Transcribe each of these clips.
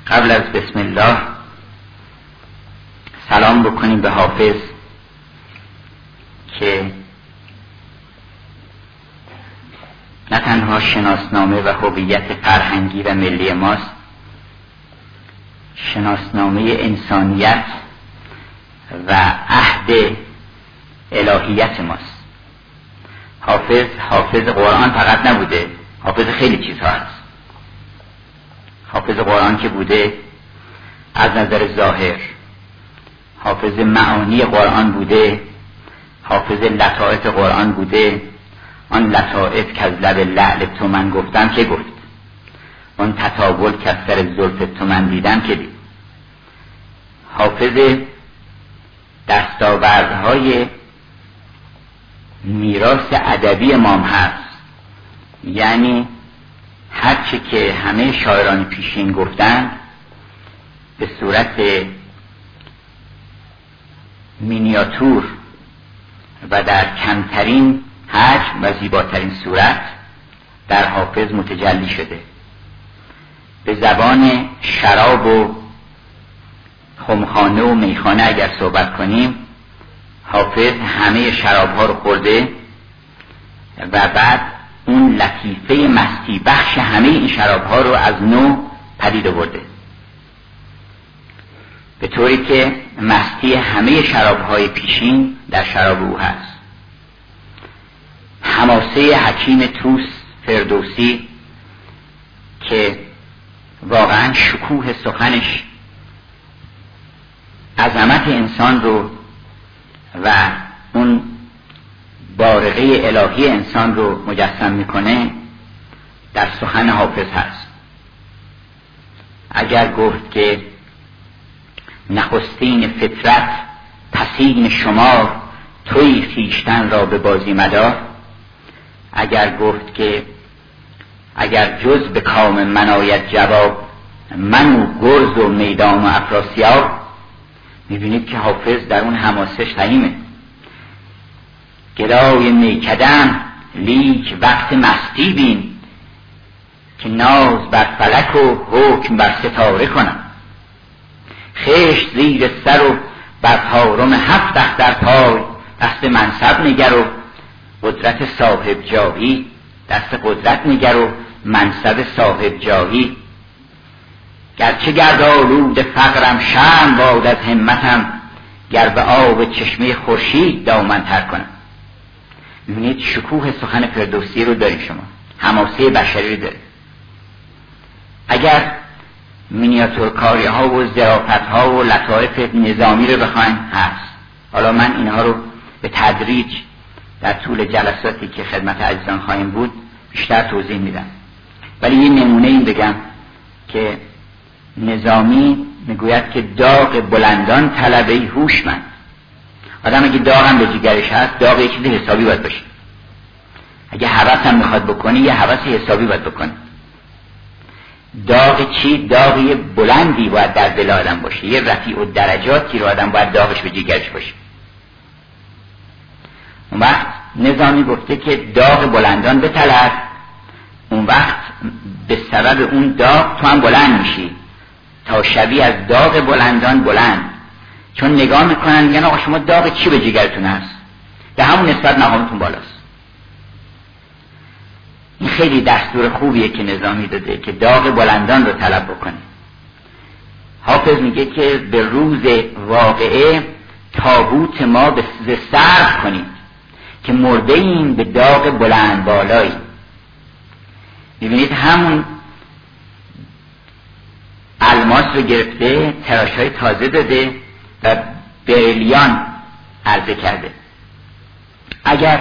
قبل از بسم الله سلام بکنیم به حافظ که نه تنها شناسنامه و هویت فرهنگی و ملی ماست، شناسنامه انسانیت و عهد الهیت ماست. حافظ قرآن فقط نبوده، حافظ خیلی چیزها هست. حافظ قرآن که بوده از نظر ظاهر، حافظ معانی قرآن بوده، حافظ لطائف قرآن بوده. آن لطائف که از لب لعل تو من گفتم که گفت، آن تطاول که از سر زلف تو من دیدم که دید. حافظ دستاوردهای میراث ادبی ما هست، یعنی هرچی که همه شاعران پیشین گفتن به صورت مینیاتور و در کمترین حجم و زیباترین صورت در حافظ متجلی شده. به زبان شراب و خمخانه و میخانه اگر صحبت کنیم، حافظ همه شراب ها رو خورده و بعد اون لطیفه مستی بخش همه این شراب ها رو از نو پدید آورده، به طوری که مستی همه شراب های پیشین در شراب او هست. حماسه حکیم طوس فردوسی که واقعا شکوه سخنش عظمت انسان رو و اون بارقه الهی انسان رو مجسم میکنه در سخن حافظ هست. اگر گفت که نخستین فطرت پسین شمار، توی خویشتن را به بازی مدار. اگر گفت که اگر جز به کام من آید جواب، من و گرز و میدان و افراسیاب. میبینید که حافظ در اون حماسش سلیمه. گدای میکدم لیک وقت مستی بین، که ناز بر فلک و حکم بر ستاره کنم. خشت زیر سر و بر طارم هفت اختر پای، دست منصب نگر و قدرت صاحب جاهی. دست قدرت نگر و منصب صاحب جاهی. گرچه گرد آلود فقرم شرم باد از همتم، گر به آب چشمه خورشید دامن تر کنم. میبینید شکوه سخن فردوسی رو دارید شما، حماسه بشری رو دارید. اگر مینیاتورکاری ها و ظرافت ها و لطایف نظامی رو بخواین هست. حالا من اینها رو به تدریج در طول جلساتی که خدمت عزیزان خواهیم بود بیشتر توضیح میدم، ولی یه نمونه این بگم که نظامی میگوید که داغ بلندان طلبه هوشمند. آدم اگه داغ هم به جیگرش هست، داغ یه چیز حسابی باید باشه. اگه هوس هم میخواد بکنی، یه هوس حسابی باید بکنی. داغ چی؟ داغی بلندی باید در دل آدم باشه، یه رفیع الدرجاتی رو آدم باید داغش به جیگرش باشه. اون وقت نظامی گفته که داغ بلندان بطلب، اون وقت به سبب اون داغ تو هم بلند میشی تا شبیه از داغ بلندان بلند. چون نگاه میکنن میگن آقا شما داغ چی به جیگرتون هست؟ به همون نسبت مقامتون بالاست. این خیلی دستور خوبیه که نظامی داده که داغ بلندان رو طلب بکنه. حافظ میگه که به روز واقعه تابوت ما به سر کنید، که مرده این به داغ بلند بالایی. میبینید همون الماس رو گرفته، تراشای تازه داده و بریلیان عرضه کرده. اگر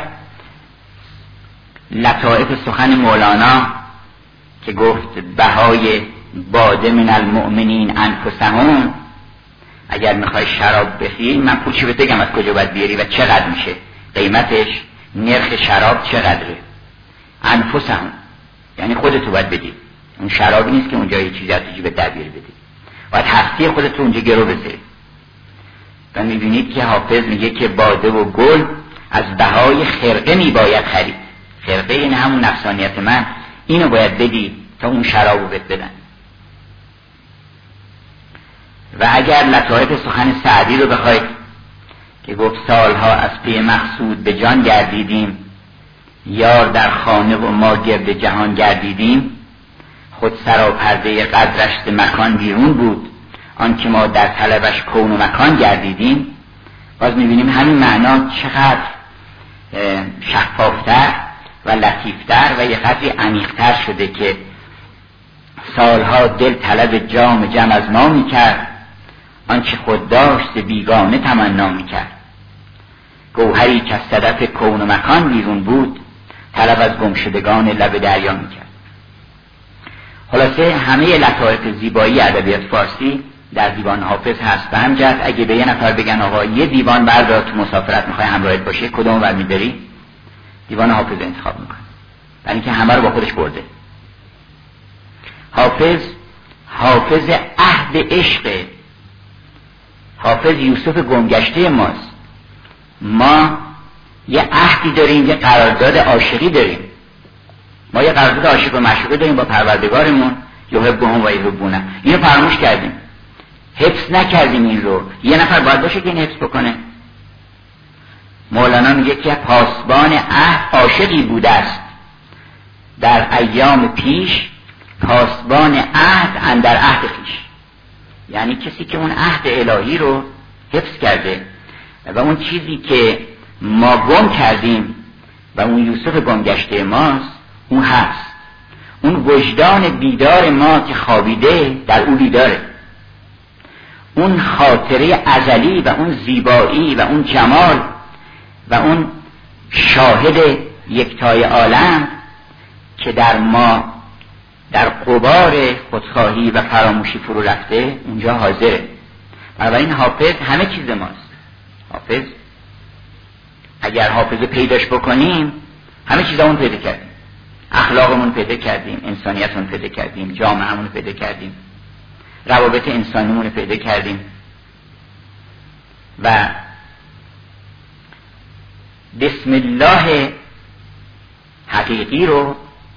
لطائف سخن مولانا که گفت بهای باده من المؤمنین انفسهم، اگر میخوای شراب بخری من پولشو بهت بگم از کجا باید بیاری و چقدر میشه، قیمتش، نرخ شراب چقدره. انفسهم یعنی خودتو باید بدی، اون شرابی نیست که اونجا یه چیزی از تو جیبت در بیاری بدی، باید هستی خودتو اونجا گرو بذاری. و میبینید که حافظ میگه که باده و گل از بهای خرقه میباید خرید. خرقه این همون نفسانیت من، اینو باید بدی تا اون شرابو بهت بدن. و اگر لطایف سخن سعدی رو بخواید که گفت سالها از پی مقصود به جان گردیدیم، یار در خانه و ما گرد جهان گردیدیم، خود سراپرده قدرش ز مکان بیرون بود، آن که ما در طلبش کون و مکان گردیدیم. باز میبینیم همین معنا چقدر شفافتر و لطیفتر و یه قدری عمیق‌تر شده که سالها دل طلب جام جم از ما میکرد، آنچه خود داشت بیگانه تمنا میکرد. گوهری که از صدف کون و مکان بیرون بود، طلب از گمشدگان لب دریا میکرد. خلاصه همه لطایف زیبایی ادبیات فارسی در دیوان حافظ هست. به همین جهت اگه به یه نفر بگن آقا یه دیوان بردار تو مسافرت میخوای همراهت باشه، کدوم ور میبری؟ دیوان حافظ انتخاب میکنه، برای اینکه همه رو با خودش برده. حافظ عهد عشق، حافظ یوسف گمگشته ماست. ما یه عهدی داریم، یه قرارداد عاشقی داریم. ما یه قرارداد عاشق و معشوقه داریم با پروردگارمون، یحبهم و یحبونه. اینو فراموش کردیم، حفظ نکردیم این رو. یه نفر باید باشه که این حفظ بکنه. مولانا میگه که پاسبان عهد عاشقی بوده است، در ایام پیش پاسبان عهد اندر عهد خویش. یعنی کسی که اون عهد الهی رو حفظ کرده و اون چیزی که ما گم کردیم و اون یوسف گمگشته ماست، اون هست. اون وجدان بیدار ما که خوابیده در اون بیداره. اون خاطره ازلی و اون زیبایی و اون جمال و اون شاهد یکتای عالم که در ما در غبار خودخواهی و فراموشی فرو رفته اونجا حاضره. بنابراین حافظ همه چیز ماست. حافظ اگر حافظ پیداش بکنیم همه چیزامون پیدا کردیم. اخلاقمون پیدا کردیم، انسانیتمون پیدا کردیم، جامعهمون پیدا کردیم، روابط انسانیمون پیدا کردیم و بسم الله حقیقی رو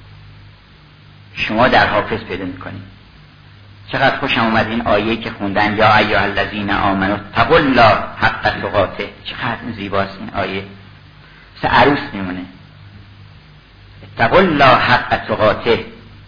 شما در حافظ پیدا میکنید. چقدر خوشم اومد این آیه که خوندن، یا ایها الذین آمنوا اتقوا الله حق تقاته. چقدر زیباست این آیه، مثل عروس میمونه. اتقوا الله حق تقاته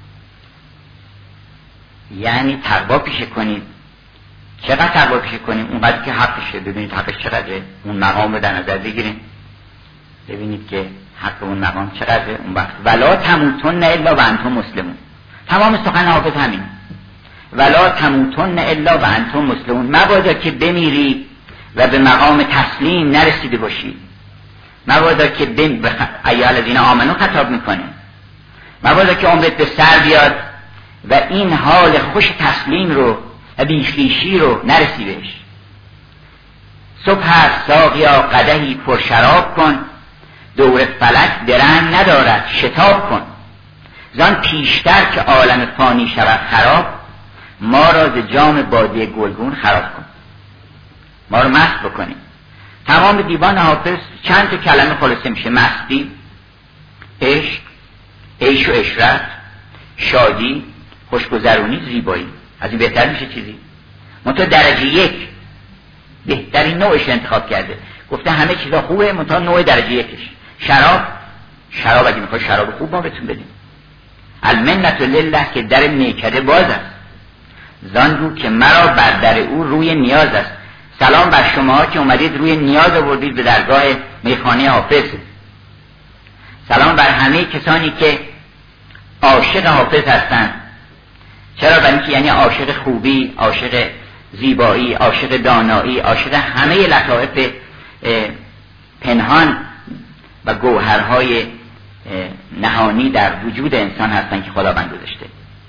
یعنی تقوا پیشه کنید. چقدر تقوا پیشه کنید؟ اونقدر که حقشه. ببینید حقش چقدره، اون مقام رو در نظر بگیرید، ببینید که حق اون مقام چقدره. اون وقت ولا تموتن الا و انتم مسلمون. تمام سخن حافظ همین، ولا تموتن الا و انتم مسلمون. مبادا که بمیری و به مقام تسلیم نرسیده باشی. مبادا که ایها الذین آمنوا خطاب میکنه، مبادا که عمرت به سر بیاد و این حال خوش تسلیم رو و بیخیشی رو نرسی بهش. صبح هست ساقیا قدحی پر شراب کن، دور فلک درنگ ندارد شتاب کن. زان پیشتر که عالم فانی شود خراب، ما را ز جام باده گلگون خراب کن. ما رو مست بکنیم. تمام دیوان حافظ چند تا کلمه خلاصه میشه: مستی، عشق، عیش و عشرت، شادی، خوشگذرونی، زیبایی. از این بهتر میشه چیزی؟ منتها درجه یک بهترین نوعش انتخاب کرده، گفته همه چیزا خوبه منتها نوع درجه یکش. شراب اگه میخوای شراب خوب ما بهتون بدیم. المنت لله که در میکده باز است، زان رو که مرا بر در او روی نیاز است. سلام بر شما که اومدید روی نیاز آوردید به درگاه میخانه حافظ. سلام بر همه کسانی که عاشق حافظ هستند. چرا؟ برای اینکه یعنی عاشق خوبی، عاشق زیبایی، عاشق دانایی، عاشق همه لطایف پنهان و گوهرهای نهانی در وجود انسان هستند که خداوند گذاشته.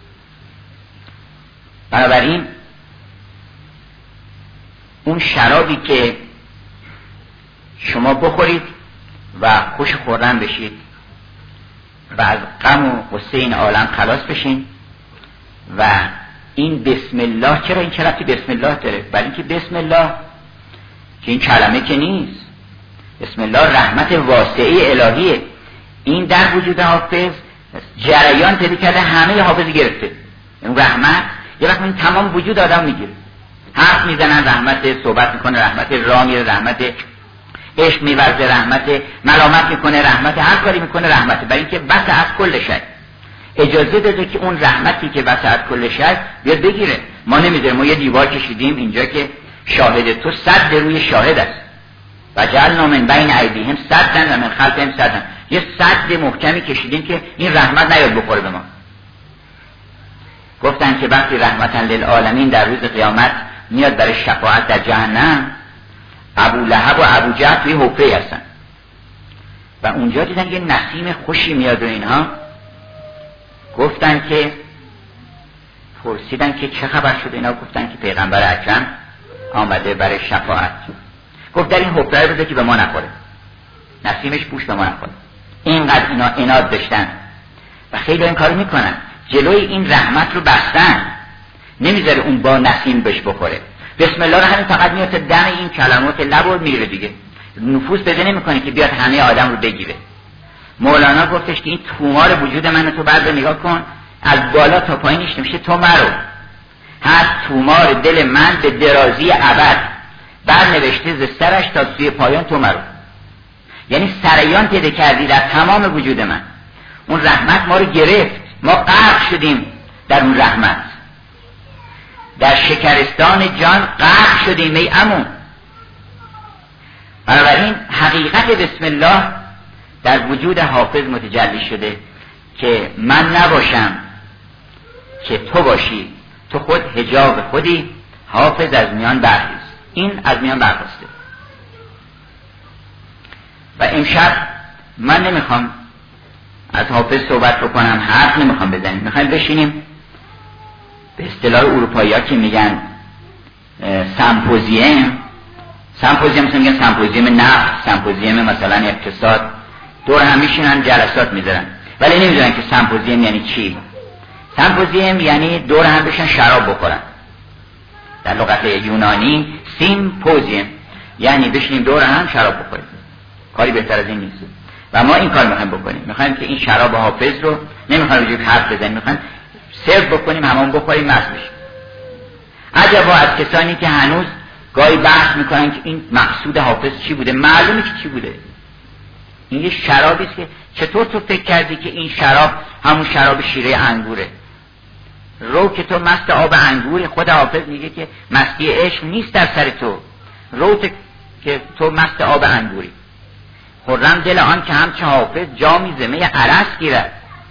بنابراین اون شرابی که شما بخورید و خوش خوردن بشید و از غم و غصه این عالم خلاص بشین. و این بسم الله، چرا این چه ربطی بسم الله داره؟ برای اینکه بسم الله که این کلمه که نیست، بسم الله رحمت واسعه الهیه. این در وجود حافظ جریان پیدا کرده، همه حافظ گرفته. این رحمت یه وقت این تمام وجود آدم میگیره. حرف میزنن رحمت، صحبت میکنه رحمت، راه میره رحمت، عشق میورزه رحمت، ملامت میکنه رحمت، هر کاری میکنه رحمت. برای اینکه وسعت کل شی، اجازه داده که اون رحمتی که وسعت کل شی بیاد بگیره. ما نمیذاریم. ما یه دیوار کشیدیم اینجا که شاهد تو صد روی شاهد است. و جعلنا من بین ایدیهم سدا و من خلفهم سدا. یه صد محکمی کشیدیم که این رحمت نیاد بخوره به ما. گفتن که وقتی رحمتا للعالمین در روز قیامت میاد برای شفاعت در جهنم، ابو لهب و ابو جهل توی حفره هستن و اونجا دیدن یه نسیم خوشی میاد و اینها گفتن که پرسیدن که چه خبر شده. اینا گفتن که پیغمبر اکرم آمده برای شفاعت. گفت در این حفره بذار که به ما نخوره، نسیمش پوش به ما نخوره. اینقدر اینا عناد داشتن و خیلی این کارو میکنن، جلوی این رحمت رو بستن، نمیذاره اون با نسیم بهش بخوره. بسم الله رو همین فقط میاد دم این کلمات لب و میره دیگه، نفوذ بده نمیکنه که بیاد همه آدم رو بگیره. مولانا گفتش که این تومار وجود منو تو بعد نگاه کن، از بالا تا پایینش نمیشه تو مرو، هست تومار دل من به درازی ابد، بر نوشته ز سرش تا سوی پایان تو مرو. یعنی سریان پیدا کردی در تمام وجود من. اون رحمت ما رو گرفت، ما غرق شدیم در اون رحمت، در شکرستان جان غرق شدیم ای عمو. بنابراین حقیقت بسم الله در وجود حافظ متجلی شده که من نباشم که تو باشی، تو خود حجاب خودی، حافظ از میان برخیز. این از میان برخواسته. و امشب من نمیخوام از حافظ صحبت بکنم، حرف نمیخوام بزنیم، میخوایم بشینیم به اصطلاح اروپایی ها که میگن سمپوزیوم مثل میگن سمپوزیوم نفت، سمپوزیوم مثلا اقتصاد، دور هم میشینن جلسات میذارن، ولی نمیدونن که سمپوزیوم یعنی چی. سمپوزیوم یعنی دور هم بشن شراب بخورن. در لغت یونانی سیمپوزیوم یعنی بشینیم دور هم شراب بخوریم. کاری بهتر از این نیست. و ما این کار میخوایم بکنیم. میخوایم که این شراب حافظ رو نمیخوایم بجوری حرف بزنیم، میخوایم سرو بکنیم، همون بخوریم، مست بشیم. عجبا از کسانی که هنوز گاهی بحث میکنن که این مقصود حافظ چی بوده. معلومه که چی بوده. این یه شرابی است که چطور تو فکر کردی که این شراب همون شراب شیره انگوره؟ رو که تو مست آب انگوری. خود حافظ میگه که مستی عشق نیست در سر تو، رو که تو مست آب انگوری. خرم دل آن که همچه حافظ جامی زمه عرس گیرد.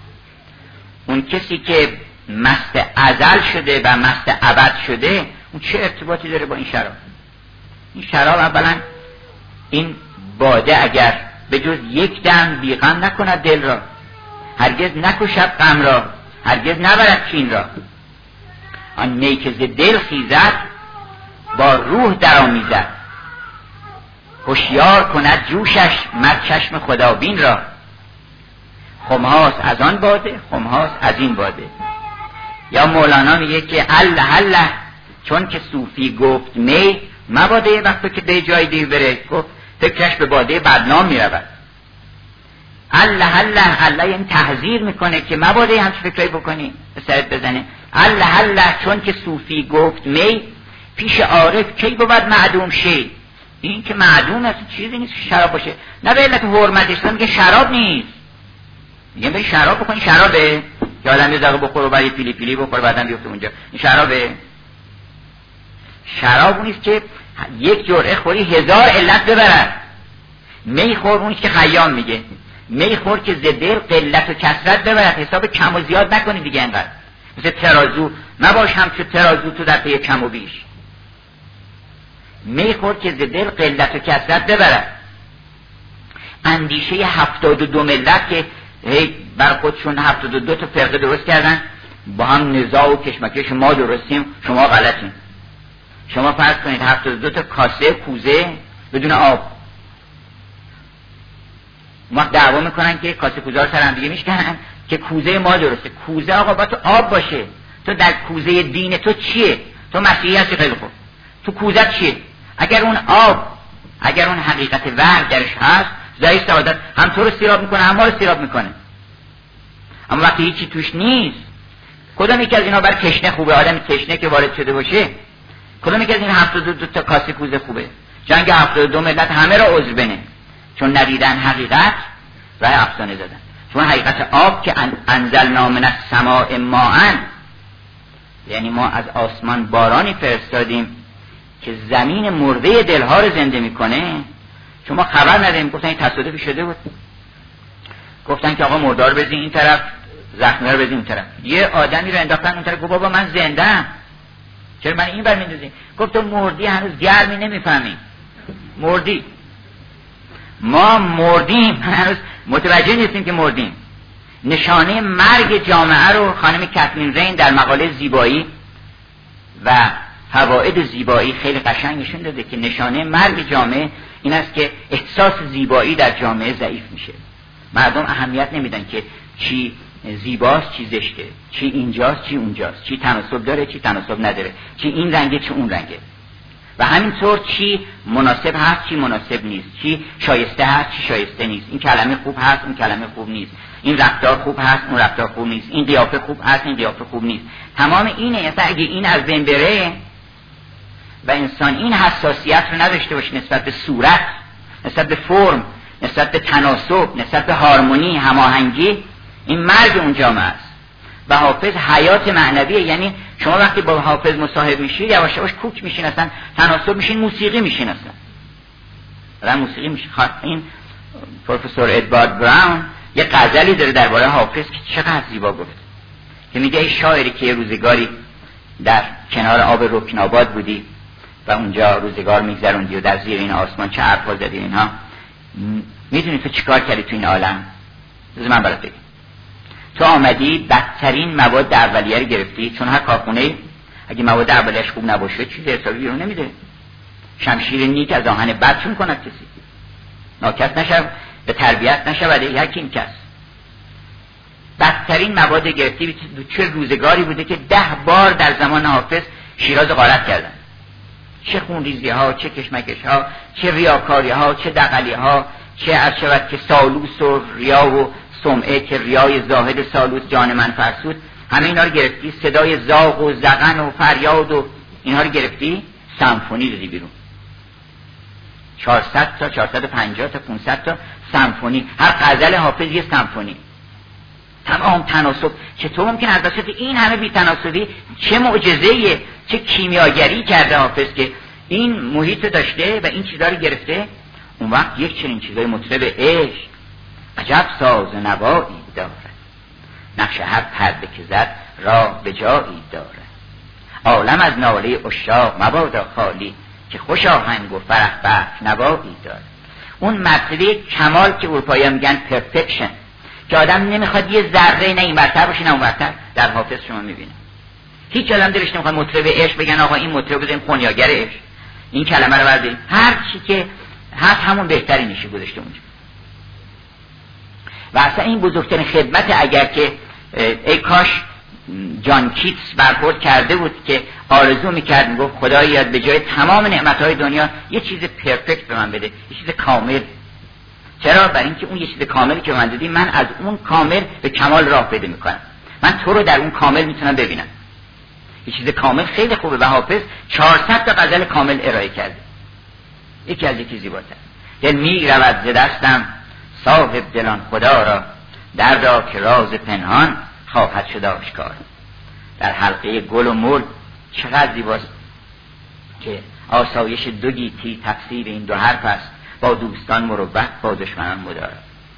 اون کسی که مست ازل شده و مست ابد شده، اون چه ارتباطی داره با این شراب؟ این شراب اولا این باده اگر به جز یک دم بیغم نکند دل را، هرگز نکشد غم را، هرگز نبرد کین را. آن می که ز دل خیزد با روح درآمیزد، هوشیار کند جوشش مر چشم خدابین را. خمهاست از آن باده، خمهاست از این باده. یا مولانا میگه که الله الله چون که صوفی گفت می مباده، وقتی که به جای دیو بره گفت فکرش به باده بدنام میرود. الله الله الله یعنی تحذیر میکنه که مباده همچه فکرهایی بکنی، به سرت بزنه. الله الله چون که صوفی گفت می پیش عارف کی بود معدوم شی. این که معدوم است، چیزی نیست که شراب باشه. نه به علت حرمتش، میگه شراب نیست، میگه به شراب بخونی شرابه که آدم یه دقیقه بخور و بعد پیلی پیلی بخور بعدم بیفته اونجا. این شرابه؟ شراب نیست که یک جرعه خوری 1000 علت ببرد. می خور اونیست که خیام میگه می خور که ز دل قلت و کثرت ببرد، حساب کم و زیاد نکنی دیگه. انقدر مثل ترازو نباش همچون ترازو تو در پی کم و بیش. می خور که ز دل قلت و کثرت ببرد. اندیشه 72 ملت که بر خودشون 72 تا فرقه درست کردن، با هم نزاع و کشمکش، ما درستیم شما غلطیم. شما فرض کنید 72 تا کاسه کوزه بدون آب، ما دعوا میکنن که کاسه کوزه رو سر هم دیگه میشکنن که کوزه ما درسته. کوزه آقا با تو آب باشه. تو در کوزه دین تو چیه؟ تو مسیحی هستی، خیلی خوب. تو کوزه چیه؟ اگر اون آب، اگر اون حقیقت وحی درش هست، زای سعادت هم تو رو سیراب میکنه هم ما رو سیراب میکنه. اما وقتی هیچی توش نیست، کدام یکی از اینا بر تشنه خوبه؟ آدم تشنه که وارد شده باشه کدوم که از این 72 تا کاسه کوزه خوبه؟ جنگ 72 ملت همه را عذر بنه، چون ندیدن حقیقت و افسانه زدن. چون حقیقت آب که انزلنا من السماء ماء، یعنی ما از آسمان بارانی فرستادیم که زمین مرده دلها رو زنده میکنه. شما خبر نداریم. گفتن این تصادفی شده بود، گفتن که آقا مردار بزین این طرف، زخمی رو بزین اون طرف. یه آدمی رو انداختن اون طرف، گفت بابا من زنده‌ام، چرا من این بر میندازی؟ گفت تو مردی، هنوز گرمی نمیفهمی، مردی. ما مردیم، هنوز متوجه نیستیم که مردیم. نشانه مرگ جامعه رو خانم کاترین رین در مقاله زیبایی و فواید زیبایی خیلی قشنگ نشون داده که نشانه مرگ جامعه این است که احساس زیبایی در جامعه ضعیف میشه. مردم اهمیت نمیدن که چی زیباست چی زشته، چی اینجاست چی اونجاست، چی تناسب داره چی تناسب نداره، چی این رنگه چی اون رنگه، و همینطور چی مناسب هست چی مناسب نیست، چی شایسته هست چی شایسته نیست، این کلمه خوب هست اون کلمه خوب نیست، این رفتار خوب هست اون رفتار خوب نیست، این قیافه خوب هست این قیافه خوب نیست. تمام اینه. اصلا اگه این از بین بره و انسان این حساسیت رو نداشته باشه نسبت به صورت، نسبت به فرم، نسبت به تناسب، نسبت به هارمونی، هماهنگی، این مرگ اون جامعه است. و حافظ حیات معنویه. یعنی شما وقتی با حافظ مصاحب میشید یواش یواش کوک میشین، اصلا تناسب میشین، موسیقی میشین، اصلا موسیقی میشین. این پروفسور ادوارد براون یه غزلی داره درباره حافظ که چقدر زیبا گفت، که میگه ای شاعری که یه روزگاری در کنار آب رکناباد بودی و اونجا روزگار میگذروندی و در زیر این آسمان چه حرفا زدی اینها، میدونی تو چیکار کردی تو این عالم؟ بذار من برات بگم. تو آمدی بدترین مواد اولیه رو گرفتی، چون هر کارخونه اگه مواد اولیه‌اش خوب نباشه چیز حسابی بیرون نمیده. شمشیر نیک از آهن بد چون کند کسی، ناکس نشو به تربیت نشود یکیم کس. بدترین مواد گرفتی. چه روزگاری بوده که 10 بار در زمان حافظ شیراز غارت کردن، چه خونریزی ها، چه کشمکش ها، چه ریاکاری ها، چه دغلی ها، چه ارشود که سالوس و ریا و سمعه که ریای زاهد سالوس جان من فرسود، همه اینا رو گرفتی. صدای زاغ و زغن و فریاد و اینها رو گرفتی، سمفونی دادی بیرون. 400 تا 450 تا 500 تا سمفونی. هر غزل حافظ یه سمفونی. تمام تناسب. چطور ممکن از وسط این همه بی تناسبی چه معجزه‌ایه، چه کیمیاگری کرده حافظ که این محیط داشته و این چیزا رو گرفته. اون وقت یک چنین چیزای مطرب عشق عجب ساز نوایی داره، نقش هر پرده که زد راه به جایی داره. عالم از ناله عشاق مبادا خالی، که خوش آهنگ و فرح بخش نوایی داره. اون مرتبه کمال که اروپایی میگن پرفکشن، که آدم نمیخواد یه ذره نه این برتر باشه نه اون برتر، در حافظ شما میبینه. هیچ آدم دلش نمیخواد مطرب عشق بگن آقا این مطرب بزنیم خونیاگر عشق، این کلمه رو برداریم، هر چی که هست همون بهتری میشه گذاشته اونجا. و اصلا این بزرگترین خدمت، اگر که ای کاش جان کیتس برخورد کرده بود که آرزو میکرد، میگفت خدایا به جای تمام نعمتهای دنیا یه چیز پرفکت به من بده، یه چیز کامل. چرا؟ برای اینکه اون یه چیز کاملی که من دادی، من از اون کامل به کمال راه پیدا میکنم، من تو رو در اون کامل میتونم ببینم. یه چیز کامل خیلی خوبه و حافظ 400 تا غزل کامل ارائه کرده، یکی از یکی زیباتر. دل میرود ز دستم صاحب دلان خدا را، دردا که راز پنهان خواهد شد آشکار. در حلقه گل و مل چقدر زیباست که آسایش دو گیتی تفسیر این دو حرف است، با دوستان مروت با دشمنان مدار.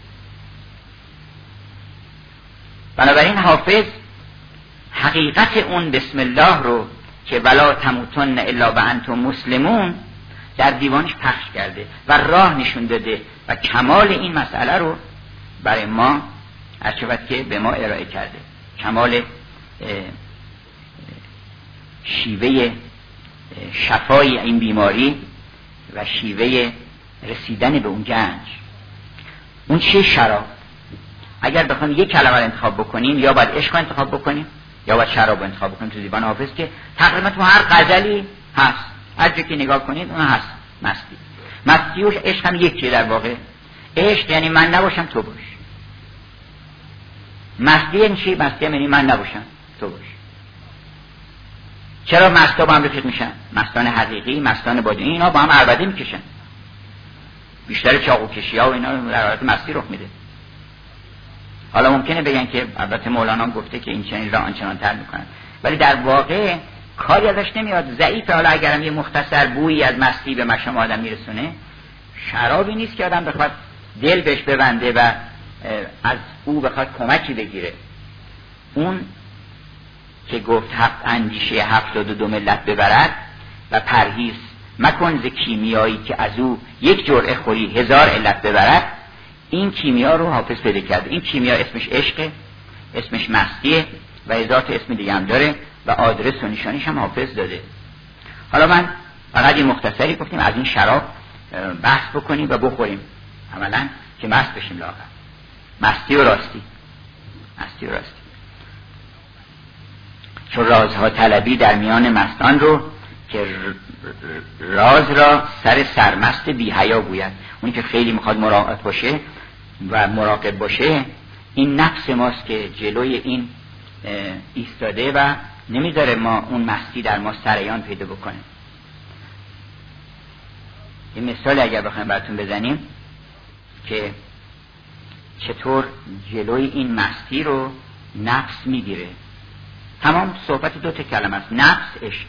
بنابراین حافظ حقیقت اون بسم الله رو که ولا تموتن الا و انتم مسلمون در دیوانش پخش کرده و راه نشون داده و کمال این مسئله رو برای ما هرچند که به ما ارائه کرده. کمال شیوه شفای این بیماری و شیوه رسیدن به اون گنج. اون چه شراب؟ اگر بخوایم یک کلمه رو انتخاب بکنیم، یا باید عشق رو انتخاب بکنیم یا باید شراب رو انتخاب بکنیم. تو دیوان حافظ که تقریبا تو هر غزلی هست، هر جا که نگاه کنید اون هست. مستی و عشق هم یکیه در واقع. عشق یعنی من نباشم تو باش. مستی یعنی چی؟ مستی یعنی من نباشم تو باش. چرا مستا با هم رفیق میشن؟ مستان حقیقی، مستان باطنی، اینا با هم عربده میکشن. بیشتر چاقوکشی ها و اینا در حالت مستی رخ میده. حالا ممکنه بگن که البته مولانا گفته که این چنین را آنچنان تر میکنن، ولی در واقع کاری ازش نمیاد، ضعیفه. حالا اگرم یه مختصر بویی از مستی به مشام آدم میرسونه، شرابی نیست که آدم بخواد دل بهش ببنده و از او بخواد کمکی بگیره. اون که گفت اندیشه 72 ملت ببرد و پرهیز مکن ز کیمیایی که از او یک جرعه خوری 1000 علت ببرد، این کیمیا رو حافظ پیدا کرده. این کیمیا اسمش عشقه، اسمش مستیه و هزار تا اسم دیگه هم داره و آدرس و نشانیش هم حافظ داده. حالا من فقط یه مختصری گفتیم از این شراب بحث بکنیم و بخوریم عملا که مست بشیم لاغر. مستی و راستی، مستی و راستی. چون رازها طلبی در میان مستان رو که راز را سر سرمست بی حیا گوید. اونی که خیلی میخواد مراقب باشه و مراقب باشه، این نفس ماست که جلوی این ایستاده و نمیذاره ما اون مستی در ما سریان پیدا بکنه. یه مثال اگر بخوایم براتون بزنیم که چطور جلوی این مستی رو نفس میگیره. تمام صحبت دو تا کلمه است: نفس، عشق.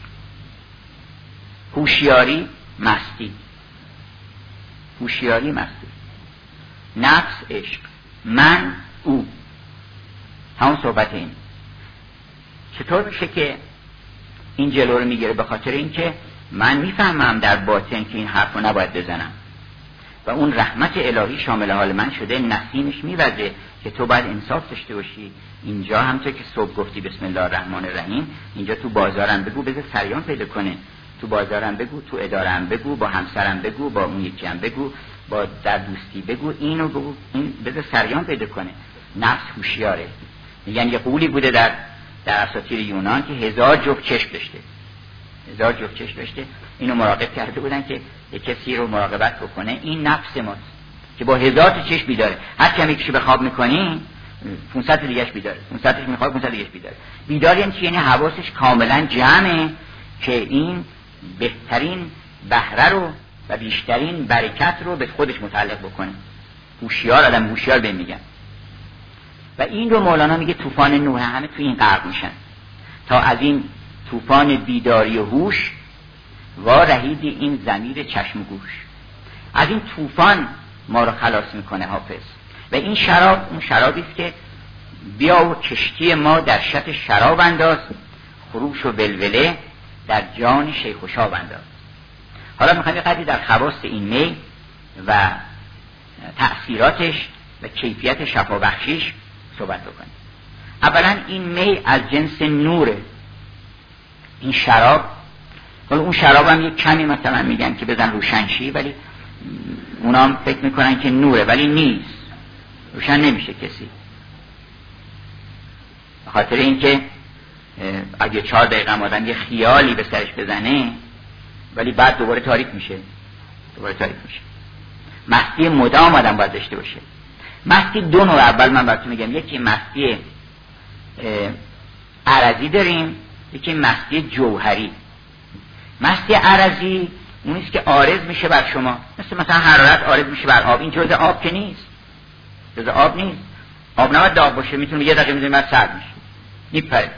هوشیاری، مستی. هوشیاری، مستی. نفس، عشق. من، او. همون صحبت این. چطور میشه که این جلو رو میگیره؟ به خاطر اینکه من میفهمم در باطن که این حرف رو نباید بزنم و اون رحمت الهی شامل حال من شده، نسیمش میوزه که تو باید انصاف داشته باشی. اینجا همونطور که صبح گفتی بسم الله الرحمن الرحیم، اینجا تو بازارم بگو بذار سریان پیدا کنه، تو بازارم بگو، تو ادارم بگو، با همسرم بگو، با اون یکی هم بگو، با در دوستی بگو، اینو بگو، این بذار سریان پیدا کنه. نفس هوشیاره. یعنی یه قولی بوده در اساطیر یونان که 1000 جفت چشم داشته، 1000 جفت چشم داشته. اینو مراقب کرده بودن که یک کسی رو مراقبت بکنه. این نفس ماست که با 1000 تا چشم بیداره. هر کمی که به خواب میکنی 500 دیگه‌اش بیداره، 500 میخواد 500 دیگه‌اش بیداره. بیدار یعنی چی؟ یعنی حواسش کاملا جمعه که این بهترین بهره رو و بیشترین برکت رو به خودش متعلق بکنه. هوشیار، آدم هوشیار به میگن. و این رو مولانا میگه طوفان نوح، همه تو این غرق میشن تا از این طوفان بیداری و هوش وا رهید این ضمیر چشم و گوش. از این طوفان ما رو خلاص میکنه حافظ. و این شراب اون شرابی است که بیا و کشتی ما در شط شراب انداز، خروش و ولوله در جان شیخ و شاب انداز. حالا میخوایم یه قدری در خواص این می و تأثیراتش و کیفیت شفابخشیش صحبت بکنیم. اولا این می از جنس نوره. این شراب، ولی اون شراب هم یک کمی مثلا میگن که بزن روشنشی، ولی اونا هم فکر میکنن که نوره، ولی نیست، روشن نمیشه کسی. به خاطر اینکه اگه 4 دقیقه آدم یه خیالی به سرش بزنه ولی بعد دوباره تاریک میشه، دوباره تاریک میشه. مستی مدام آدم باید داشته باشه. مستی دو نوع، اول من براتون میگم. یکی مستی عرضی داریم، یکی مستی جوهری. مستی عرضی اونیست که عارض میشه بر شما، مثلا حرارت عارض میشه بر آب. این جزء آب که نیست، جزء آب نیست. آب نباید داغ باشه، میتونه یه دقیقه میذاریم بعد سرد میشه، میپره.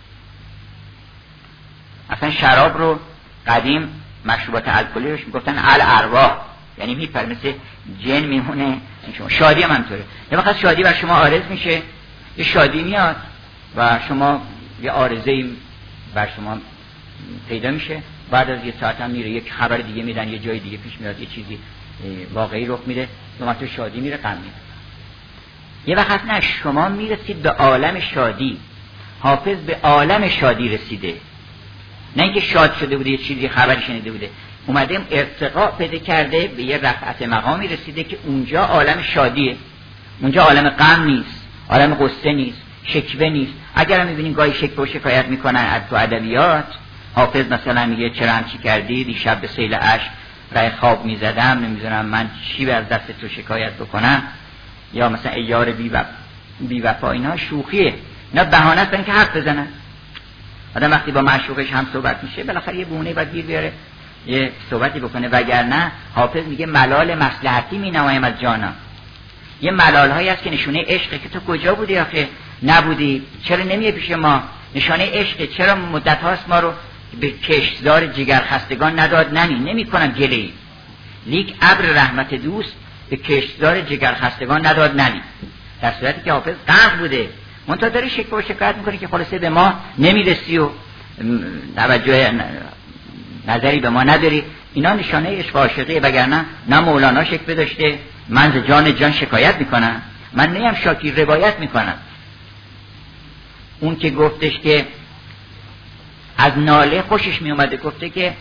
اصلا شراب رو قدیم مشروبات الکلی روش میگفتن الارواح، یعنی میپره، مثل جن میمونه. شما شادی هم همینطوره. یه وقت شادی بر شما عارض میشه، یه شادی میاد و شما یه عارضه‌ای بر شما پیدا میشه، بعد از یه ساعت هم میره، یک خبر دیگه میدن، یه جای دیگه پیش میاد، یه چیزی واقعی رخ میده، تو شادی میره، غم میره. یه وقت نه، شما میرسید به عالم شادی. حافظ به عالم شادی رسیده، نه اینکه شاد شده بوده، یه چیزی خبری شنیده بوده، اومده ارتقا پیدا کرده، به یه رفعت مقامی رسیده که اونجا عالم شادیه، اونجا عالم غم نیست، عالم قصه نیست، شکوه نیست. اگر هم میبینین گاهی شکوه و شکایت میکنن از تو ادبیات، حافظ مثلا میگه چرا همچی کردی، دیشب به سیل اشک رای خواب میزدم، نمیدونم من چی از دست تو شکایت بکنم، یا مثلا ای یار بی وفا. اینا شوخیه، اینا بهانه است برای اینکه حرف بزنن. آدم وقتی با معشوقش هم صحبت میشه بالاخره یه بونه باید گیر بیاره یه صحبتی بکنه، وگرنه حافظ میگه ملال مصلحتی می نمایم از جانا. یه ملال هایی هست که نشونه عشقه که تو کجا بودی آخه نبودی، چرا نمیای پیش ما، نشانه عشقه، چرا مدت هاست ما رو به کشتزار جگر خستگان نداد نمی کنم گله‌ای، لیک ابر رحمت دوست به کشتزار جگر خستگان نداد نمی، در صورتی که حافظ غرق بوده منتها داره شکوه و شکایت میکنه که خلاصه به ما نمیرسی و توجه نظری به ما نداری. اینا نشانه عشق و عاشقیه، وگرنه نه مولانا شکوه داشته من ز جان جان شکایت میکنم، من نیم شاکی روایت میکنم. اون که گفتش که از ناله خوشش میومده، گفته که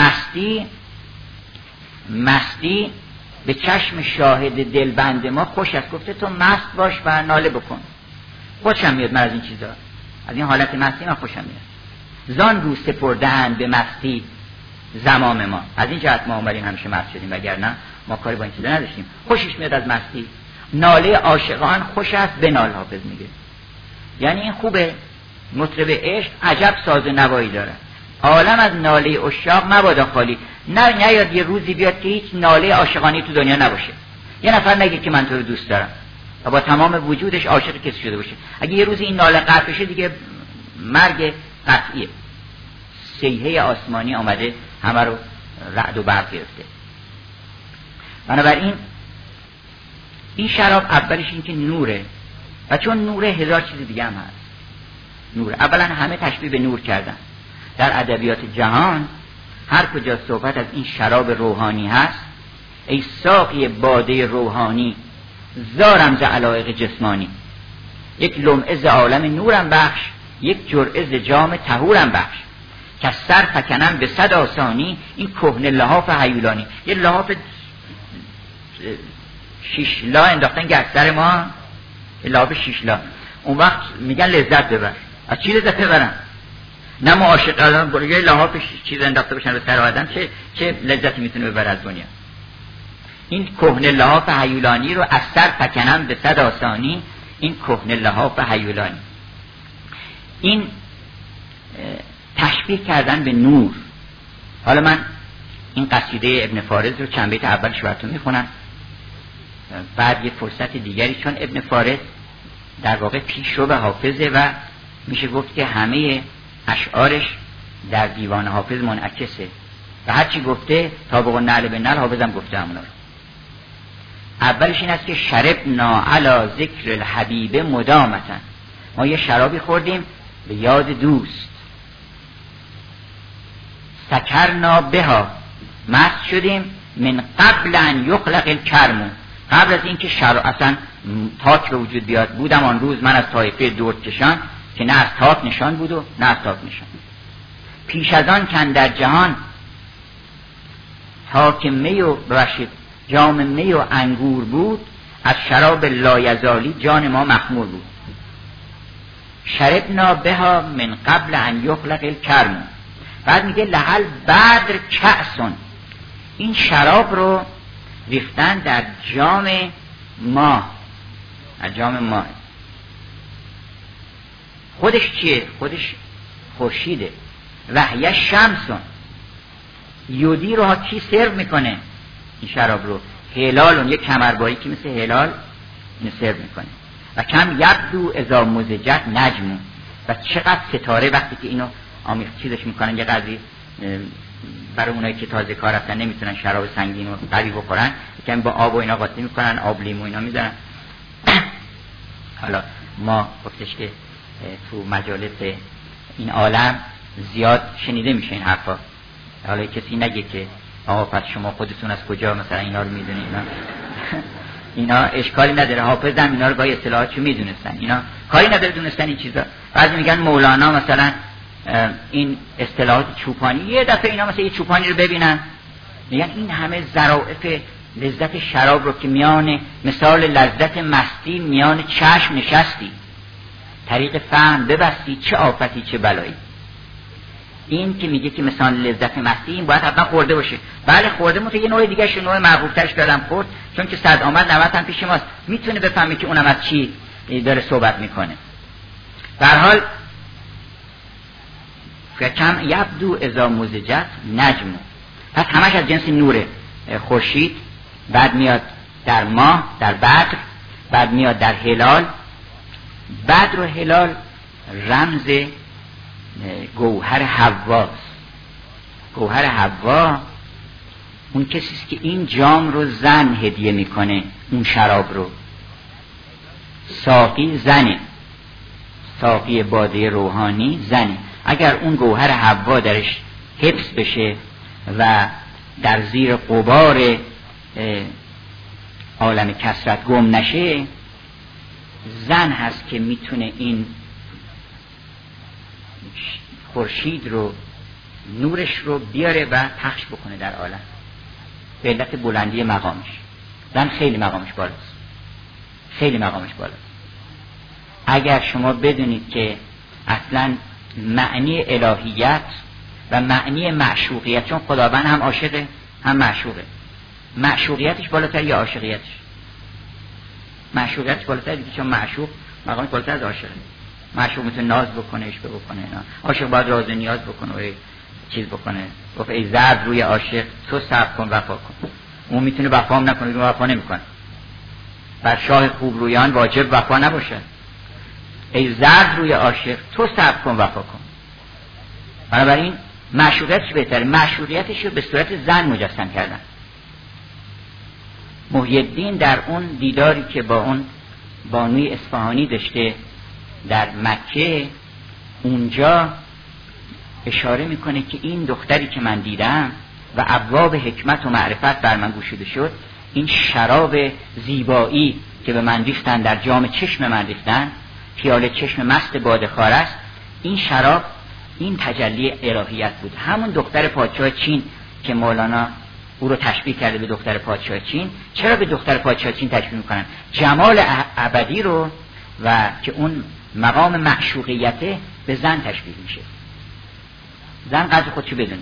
مستی به چشم شاهد دلبند ما خوش است، گفته تو مست باش و ناله بکن، خوشم میاد من از این چیزا، از این حالت مستی من خوشم میاد. زان رو سپرده‌اند به مستی زمام ما، از این جهت ما اومدیم همیشه مست شدیم، وگرنه ما کاری با این چیزا نداشتیم. خوشش میاد از مستی، ناله عاشقان خوش است بنال، حافظ میگه یعنی این خوبه، مطرب عشق عجب ساز و نوایی داره، عالم از ناله عشاق مبادا خالی. نه یاد یه روزی بیاد که هیچ ناله عاشقانی تو دنیا نباشه، یه نفر نگه که من تو رو دوست دارم و با تمام وجودش عاشق کسی شده باشه. اگه یه روزی این ناله قطع بشه دیگه مرگ قطعیه، صیحه آسمانی آمده همه رو رعد و برق گرفته. بنابراین این شراب اولش این که نوره، و چون نوره هزار چیز دیگه هم هست. نور اولا همه تشبیه به نور کردن. در ادبیات جهان هر کجا صحبت از این شراب روحانی هست، ای ساقی باده روحانی زارم ز علایق جسمانی، یک لمعه ز عالم نورم بخش، یک جرعه ز جام طهورم بخش، که سر فکنم به 100 آسانی، این کهنه لحاف هیولانی. یه لحاف 6 لا انداختن گستر ما، لحاف 6 لا، اون وقت میگن لذت ببر. از چی لذت ببرن؟ نه معاشق آدم برای یه لحاف چیز انداخته باشن به سر آدم، چه لذتی میتونه ببر از دنیا؟ این کهنه لحاف هیولانی رو از سر فکنم به 100 آسانی، این کهنه لحاف هیولانی. این تشبیه کردن به نور. حالا من این قصیده ابن فارض رو چند بیت اولش براتون میخونم، بعد یه فرصت دیگری، چون ابن فارض در واقع پیشرو به حافظه و میشه گفت که همه اشعارش در دیوان حافظ منعکسه و هرچی گفته طابق النعل به نعل حافظم گفته همونا رو. اولش این است که شربنا علی ذکر الحبیب مدامتا، ما یه شرابی خوردیم به یاد دوست. سکرنا بها، مست شدیم، من قبل ان یخلق الکرم، قبل از این که اصلا تاک به وجود بیاد. بودم آن روز من از طایفه دردکشان، که نه از تاک نشان بود و نه از تاک نشان. پیش از آن کن در جهان تاک می و ببخشید جام می و انگور بود، از شراب لایزالی جان ما مخمور بود. شربنا بها من قبل ان یخلق الکرم. بعد میگه لحل بدر کأسون، این شراب رو ریختن در جام ماه، در جام ماه. خودش چیه؟ خودش خورشیده. وحیه شمسون، یودی رو کی سرو میکنه این شراب رو؟ هلالون، یک کمربایی که مثل هلال اینو سرو میکنه. و کم یبدو اذا مزجت نجمون، و چقدر ستاره وقتی که اینو آمیخت چیزش میکنن، یه قدری برای اونایی که تازه کار رفتن نمیتونن شراب سنگین و قوی بخورن، یکم با آب و اینا قاطی میکنن، آب لیمو اینا میذارن. حالا ما گفتش که تو مجالس این عالم زیاد شنیده میشه این حرفا، حالا کسی نگه که آقا پس شما خودتون از کجا مثلا اینا رو میدونید. اینا اشکالی نداره، حافظ هم اینا رو با اصطلاحاتشو میدونستن، اینا کاری نداره دونستن این چیزا. بعضی میگن مولانا مثلا این اصطلاحات چوپانی، یه دفعه اینا مثلا یه چوپانی رو ببینن میگن این همه ظرافت لذت شراب رو که میان مثال لذت مستی میان چشم نشستی، طریق فهم ببستی، چه آفتی چه بلایی. این که میگه که مثلا لذت مستی این باید حتما خورده باشه. بله خورده، مون یه نوع دیگه نوع محبوبترش دادم خورد، چون که 100 آمد 90 هم پیش ماست، میتونه بفهمه که اونم از چی داره صحبت میکنه. به هر حال فکم یبدو اذا مزجت نجم. پس همش از جنس نوره. خورشید، بعد میاد در ماه، در بدر، بعد میاد در هلال. بدر و هلال رمز گوهر حواست. گوهر حوا اون کسیست که این جام رو زن هدیه میکنه، اون شراب رو. ساقی زنه، ساقی باده روحانی زنه. اگر اون گوهر حوا درش حفظ بشه و در زیر غبار عالم کثرت گم نشه، زن هست که میتونه این خورشید رو، نورش رو بیاره و پخش بکنه در عالم به علت بلندی مقامش. زن خیلی مقامش بالاست، خیلی مقامش بالاست. اگر شما بدونید که اصلا معنی الهیت و معنی معشوقیت، چون خداوند هم عاشقه هم معشوقه، معشوقیتش بالاتر یا عاشقیتش؟ معشوقیتش بالاتر دیگه، چون معشوق مقامش بالاتر از عاشقه. معشوق میتونه ناز بکنه، عشق بکنه، عاشق باید راز و نیاز بکنه و چیز بکنه. گفت ای زرد روی عاشق تو صبر کن وفا کن. اون میتونه وفا هم نکنه، وفا نمیکنه. بر شاه خوب رویان واجب وفا نباشه. ای زرد روی عاشق تو صبر کن وفا کن. بنابراین معشوقیتش بهتره. معشوقیتش رو به صورت زن مجسم کردن. محی الدین در اون دیداری که با اون بانوی اصفهانی داشته در مکه، اونجا اشاره میکنه که این دختری که من دیدم و ابواب حکمت و معرفت بر من گشوده شد، این شراب زیبایی که به من ریختن، در جام چشم من ریختن، پیاله چشم مست بادخوار است، این شراب این تجلی الهیت بود. همون دختر پادشاه چین که مولانا او رو تشبیه کرده به دختر پادشاه چین. چرا به دختر پادشاه چین تشبیه میکنن؟ جمال ابدی رو و که اون مقام معشوقیته به زن تشبیه میشه. زن قدر خودشو بدونه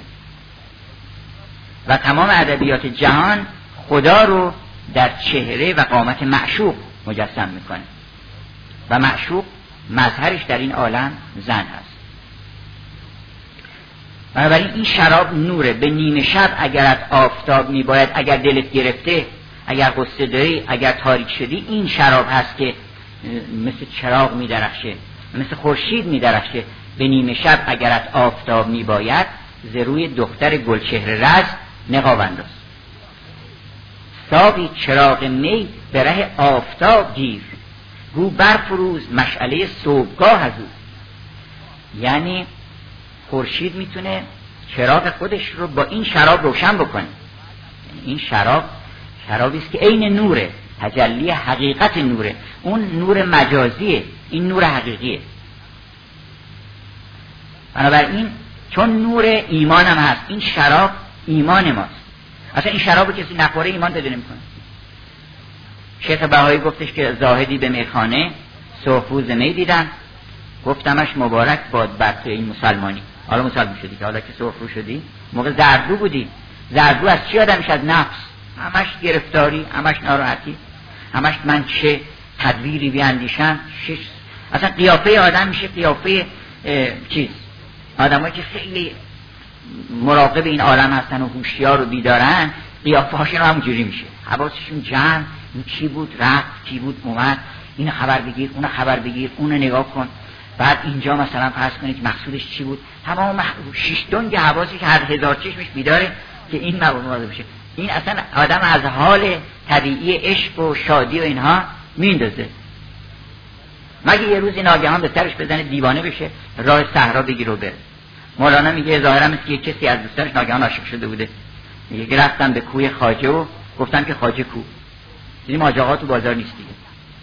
و تمام ادبیات جهان خدا رو در چهره و قامت معشوق مجسم میکنه و معشوق مظهرش در این عالم زن هست. بنابراین این شراب نوره. به نیمه شب اگرت آفتاب میباید، اگر دلت گرفته، اگر قصه داری، اگر تاریک شدی، این شراب هست که مثل چراغ میدرخشه، مثل خورشید میدرخشه. به نیمه شب اگرت آفتاب میباید، ز روی دختر گلچهر رز نقاب انداز. ساقی چراغ می به ره آفتاب گیر، گو برفروز مشعله صبحگاه از او. یعنی خورشید میتونه چراغ خودش رو با این شراب روشن بکنه. این شراب شرابی است که عین نوره، تجلی حقیقت نوره. اون نور مجازیه، این نور حقیقیه. بنابراین چون نور ایمان هم هست، این شراب ایمان ماست. اصلا این شراب رو کسی نخوره ایمان پیدا نمیکنه. شیخ بهایی گفتش که زاهدی به میخانه سرخپوز می دیدن، گفتمش مبارک باد بر تو این مسلمانی. حالا مسلمان شدی که حالا که سرخرو شدی، موقع زردو بودی. زردو از چی آدمش؟ از نفس. همش گرفتاری، همش ناراحتی، همش من چه تدبیری بیاندیشم. اصلا قیافه آدم میشه قیافه چیز. آدمایی که خیلی مراقب این عالم هستن و هوشیار و بیدارن، قیافه هاشون همونجوری میشه. حواسشون جمع، این چی بود رفت، چی بود اومد، این خبر بگیر، اون خبر بگیر، اون نگاه کن. بعد اینجا مثلا فرض کنید مقصودش چی بود. تمام شش دنگ حواسی که هر هزار چشمش بیداره که این موضوع بشه. این اصلا آدم از حال طبیعی عشق و شادی و اینها میندازه. مگه یه روزی ناگهان به سرش بزنه دیوانه بشه، راه صحرا بگیر و بره. مولانا میگه ظاهرا مثل که کسی از دوستانش ناگهان عاشق شده بوده. میگه رفتم به کوی خواجه و گفتم که خواجه کو. این ماجراها تو بازار نیست دیگه.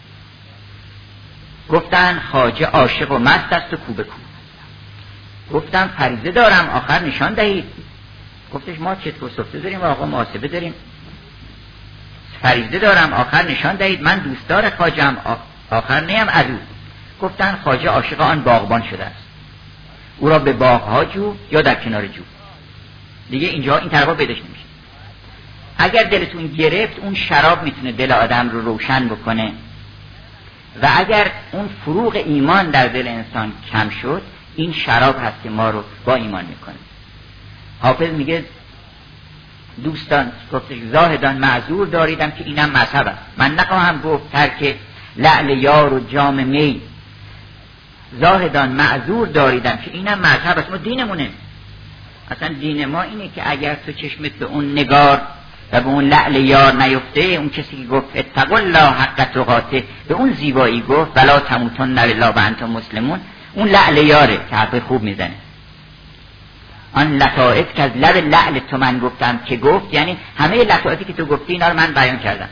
گفتن خواجه عاشق و مست است و کو به کو. گفتم فریضه دارم آخر نشان دهید. گفتش ما چطور سفته داریم و آقا محاسبه داریم. فریضه دارم آخر نشان دهید، من دوستدار خواجه‌ام آخر نیم عدو. گفتن خواجه عاشق آن باغبان شده است، او را به باغ‌ها جو یا در کنار جو. دیگه اینجا این طرفا پیداش نمیشه. اگر دلتون گرفت، اون شراب میتونه دل آدم رو روشن بکنه و اگر اون فروغ ایمان در دل انسان کم شد، این شراب هست که ما رو با ایمان میکنه. حافظ میگه دوستان گفتش زاهدان معذور داریدم که اینم مذهب است. من نخواهم گفت ترک لعل یار و جام می. زاهدان معذور داریدم که اینم مذهب است. ما دینمونه، اصلا دین ما اینه که اگر تو چشمت به اون نگار و به اون لعل یار نیفته، اون کسی که گفت اتقوا الله حق تقاته به اون زیبایی گفت ولا تموتن الا وانتم مسلمون، اون لعل یاره که حرف خوب میزنه. آن لطائف که از لب لعل تو من گفتم که گفت، یعنی همه لطائفی که تو گفتی اینا رو من بیان کردم.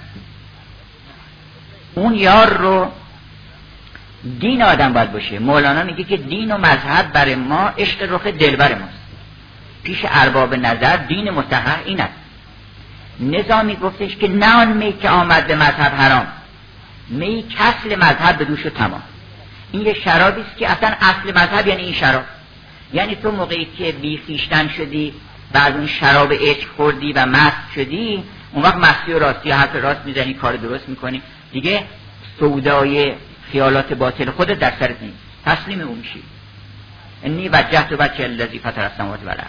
اون یار رو دین آدم باید باشه. مولانا میگه که دین و مذهب برای ما عشق رخ دلبر ماست. پیش ارباب نظر دین مستحق این است. نظامی گفتش که نه آن می که آمد به مذهب حرام، می کسل مذهب به دوش و تمام. این یه شرابی است که اصلا اصل مذهب یعنی این شراب. یعنی تو موقعی که بی خویشتن شدی، بعد اون شراب عشق خوردی و مست شدی، اون وقت مستی و راستی حرف راست میزنی، کار درست میکنی، دیگه سودای خیالات باطل خودت در سرت نیست، تسلیم اون میشی. انی وجهت وجه الذی فطر السماوات والارض.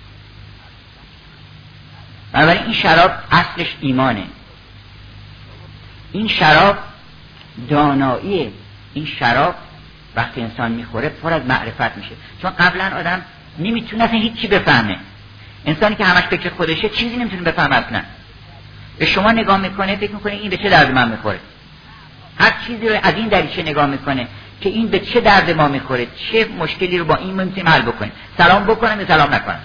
بنابراین این شراب اصلش ایمانه. این شراب داناییه. این شراب وقتی انسان میخوره پر از معرفت میشه، چون قبلا آدم نمیتونه اصلا هیچی بفهمه. انسانی که همش فکر خودشه چیزی نمیتونه بفهمه اصلا. به شما نگاه میکنه فکر میکنه این به چه درد من میخوره. هر چیزی رو از این دریچه نگاه میکنه که این به چه درد ما میخوره، چه مشکلی رو با این میتونیم حل بکنیم. سلام بکنم یا سلام نکنم،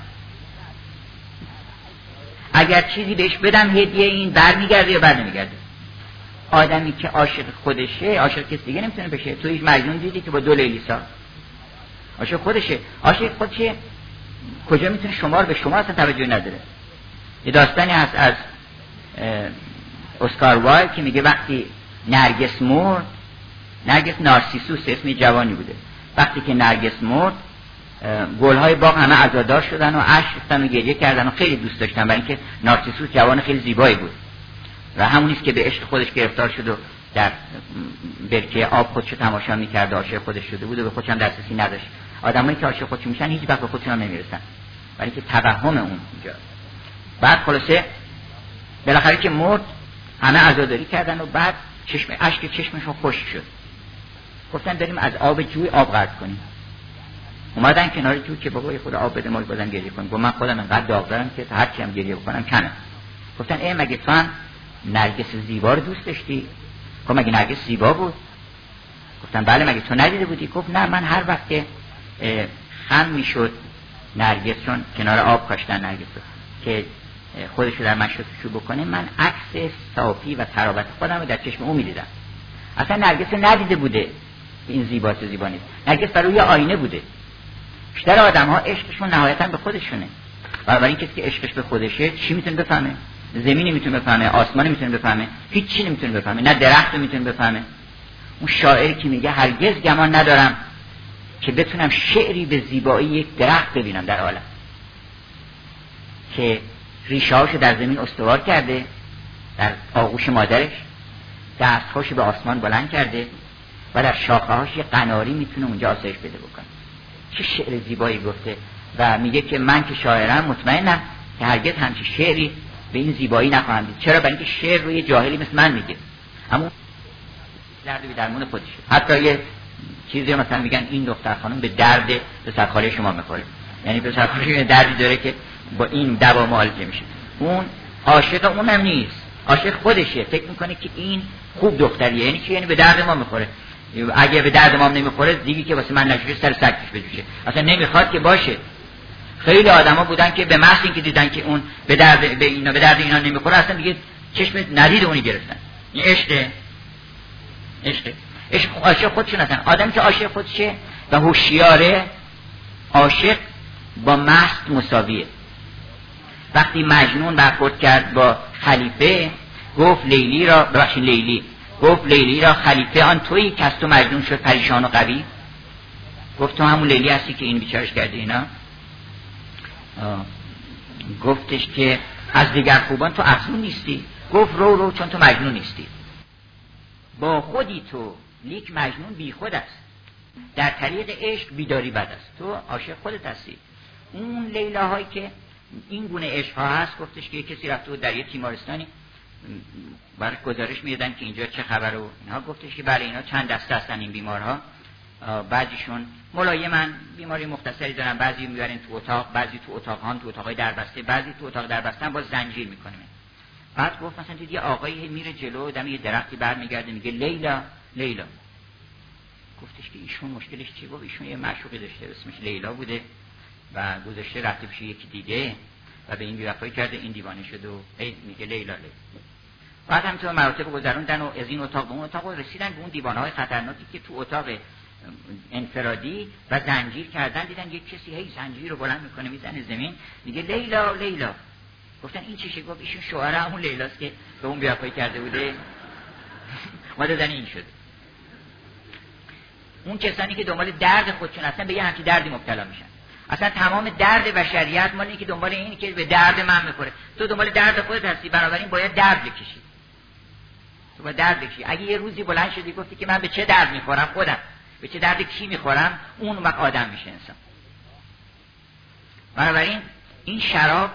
اگر چیزی بهش بدم هدیه این برمیگرده یا بر نمیگرده. آدمی که عاشق خودشه عاشق کسی دیگه نمیتونه بشه. تو هیچ مجنون دیدی که با 2 لیلی سال عاشق خودشه؟ عاشق خودشه کجا میتونه شما به شما اصلا توجه نداره. یه داستانی هست از اسکار وایلد که میگه وقتی نرگس مرد، نرگس نارسیسوس اسم جوانی بوده، وقتی که نرگس مرد گلهای باغ همه عزادار شدن و اشک ریختن و گریه کردن و خیلی دوست داشتن، برای اینکه نارسیسوس جوان خیلی زیبایی بود و همونیست که به عشق خودش گرفتار شد و در برکه آب خودشو تماشا میکرد، عاشق خودش شده بود و به خودش هم دسترسی نداشت. آدمایی که عاشق خودشون میشن هیچ وقت به خودشون هم نمیرسن، برای اینکه توهم اون اینجا. بعد خلاصه بالاخره که مرد همه عزاداری کردن و بعد اشک چشمشون خشک شد. گفتن بریم از آب جوی آب قطع کنیم. اومدن کنار جوی که بابا خود آب بده ما بازم گریه کنیم. گفت من خودم انقدر داغ دارم که هر چی هم گریه بکنم کمه. گفتن ای مگه تو هم نرگس زیبا رو دوست داشتی؟ گفت مگه نرگس زیبا بود؟ گفتن بله. مگه تو ندیده بودی؟ گفت نه، من هر وقت که خم میشد نرگس، چون کنار آب کاشتن نرگس که خودش رو در من شستشو بکنه، من عکس صافی و ترابت خودم رو در چشم اون میدیدم. اصلا نرگس ندیده بوده این زیباست و زیبا نیست. نرگس برای آینه بوده. بیشتر آدم ها عشقشون نهایتا به خودشونه. برای این کسی که عشقش به خودشه چی میتونه بفهمه؟ زمین نمیتونه بفهمه، آسمان نمیتونه بفهمه، هیچ چی نمیتونه بفهمه، نه درخت میتونه بفهمه. اون شاعری که میگه هرگز گمان ندارم که بتونم شعری به زیبایی یک درخت ببینم در عالم که ریشه‌هاشو در زمین استوار کرده، در آغوش مادرش دستهاشو به آسمان بلند کرده و در شاخه‌هاش یه قناری میتونه اونجا آسایش پیدا بکنه. چه شعر زیبایی گفته. و میگه که من که شاعرم مطمئنم که هرگز همچین شعری به این زیبایی نخواهم دید. چرا؟ برای اینکه شعر رو یه جاهلی مثل من میگه، اما درد به درمون خودشه. حتی یه چیزی مثلا میگن این دختر خانم به درد پسرخاله شما میخوره، یعنی پسرخاله دردی داره که با این دوا معالجه میشه. اون عاشق اونم نیست، عاشق خودشه. فکر میکنه که این خوب دختریه، یعنی چی؟ یعنی به درد ما میخوره. اگه به درد ما نمیخوره دیگه که واسه من نشه سر سگش بجوشه، اصلا نمیخواد که باشه. خیلی آدما بودن که به محض اینکه دیدن که اون به درد اینا نمیخوره اصلا دیگه چشم ندید اونی گرفتن. این عشق عاشق خودشون هستن. آدمی که عاشق خودشه و هوشیاره، عاشق با مست مساویه. وقتی مجنون برخورد کرد با خلیفه گفت لیلی را خلیفه آن تویی که از تو مجنون شد پریشان و قوی. گفت تو همون لیلی هستی که این بیچارش کردی اینا؟ گفتش که از دیگر خوبان تو افزون نیستی. گفت رو چون تو مجنون نیستی. با خودی تو، لیک مجنون بی خود است. در طریق عشق بیداری بد است. تو عاشق خودت هستی. اون لیلاهایی که این گونه عشق ها هست، گفتش که کسی رفته بود در یه تیمارستانی برای گزارش میدادن که اینجا چه خبره و اینها، گفتش که بله اینا چند دسته هستن این بیمارها، بعضیشون ملایمن بیماری مختصری دارن، بعضی میبرن تو اتاق، بعضی تو اتاق‌ها، تو اتاقای دربسته، بعضی تو اتاق دربسته با زنجیر میکنه. بعد گفت مثلا دید یه آقایی میره جلو دم یه درختی برمیگرده میگه لیلا لیلا. گفتش که ایشون مشکلش چیه؟ گفت ایشون یه معشوقی داشته اسمش لیلا بوده و گذشته رفته پیش یکی دیگه و به این بی‌وفایی کرده، این دیوانه شده و میگه لیلا لیلا. بعد هم تو مراتب گذروندن و از این اتاق به اون اتاق رسیدن به اون دیوانه‌های خطرناکی که تو اتاق انفرادی و زنجیر کردن، دیدن یک کسی هی زنجیر رو بلند میکنه میزنه زمین میگه لیلا لیلا. گفتن این چیشه؟ گفت ایشون شوهر همون لیلاست که به اون بی‌وفایی کرده بوده. ما دادن این شد. اون کسانی که دنبال درد خودشون هستن به یه همچین دردی مبتلا میشن. اصلا تمام درد بشریت مال اینه که دنبال اینه که به درد من میخوره. تو دنبال درد خودت هستی، بنابراین باید درد بکشی. تو باید درد بکشی. اگه یه روزی بلند شدی گفتی که من به چه درد میخورم، خودم به چه درد کی میخورم، اون وقت آدم میشه انسان. بنابراین این شراب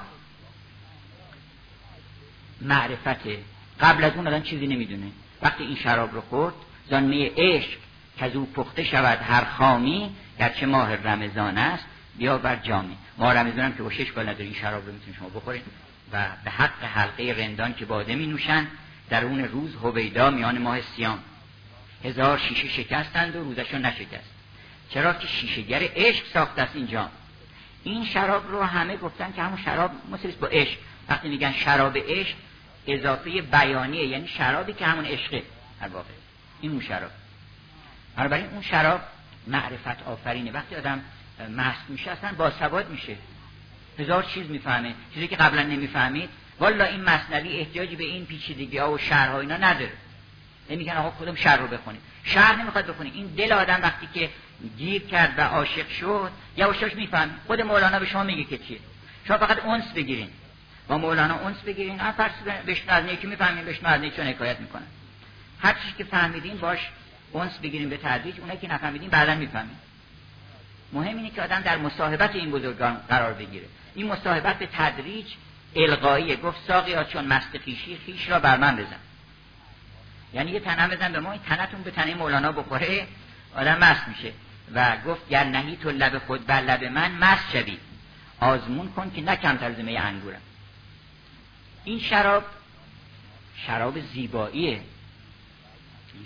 معرفته. قبل از اون آدم چیزی نمیدونه. وقتی این شراب رو خورد، زانمه عشق که از او پخته شود هر خامی، گرچه ماه رمضان است بیا بر جامی. ماه رمضان هم که با 6 نداره، این شراب رو میتونید شما بخورید و به حق حلقه رندان که باده می نوشن در اون روز هویدا میان ماه سیام 1000 شیشه شکستند و روزشون نشکست. چرا که شیشه‌گر عشق ساخته است این جام. این شراب رو همه گفتن که همون شراب مثل با عشق. وقتی میگن شراب عشق اضافه بیانیه، یعنی شرابی که همون عشقه در واقع. این اون شراب. بنابراین اون شراب معرفت آفرینه. وقتی آدم مست میشه اصلا باسواد میشه، 1000 چیز میفهمه، چیزی که قبلا نمیفهمید. والا این مثنوی احتیاجی به این پیچیدگی‌ها و شرح‌ها اینا نداره. نمیگن آقا کدوم شرح رو بخونید، شرح نمیخواد بخونید. این دل آدم وقتی که گیر کرد و عاشق شد یواشاش میفهمه. خود مولانا به شما میگه که چیه، شما فقط انس بگیرین، با مولانا انس بگیرین. هر فرض بشنو از نیکی میفهمین، بشنو از نیکی چون حکایت میکنن. هر چیزی که فهمیدین باش انس بگیرین به تدریج، اونایی که نفهمیدین بعداً میفهمین. مهم اینه که آدم در مصاحبت این بزرگان قرار بگیره. این مصاحبت به تدریج القاییه. گفت ساقیا چون مست خویشی خویش را بر من بزن. یعنی یه تنم بزن به ما، این تنتون به تنه مولانا بخوره آدم مست میشه. و گفت گر نهی تو لب خود بر لب من مست شوی، آزمون کن که نه کمتر ز می انگورم. این شراب زیباییه. این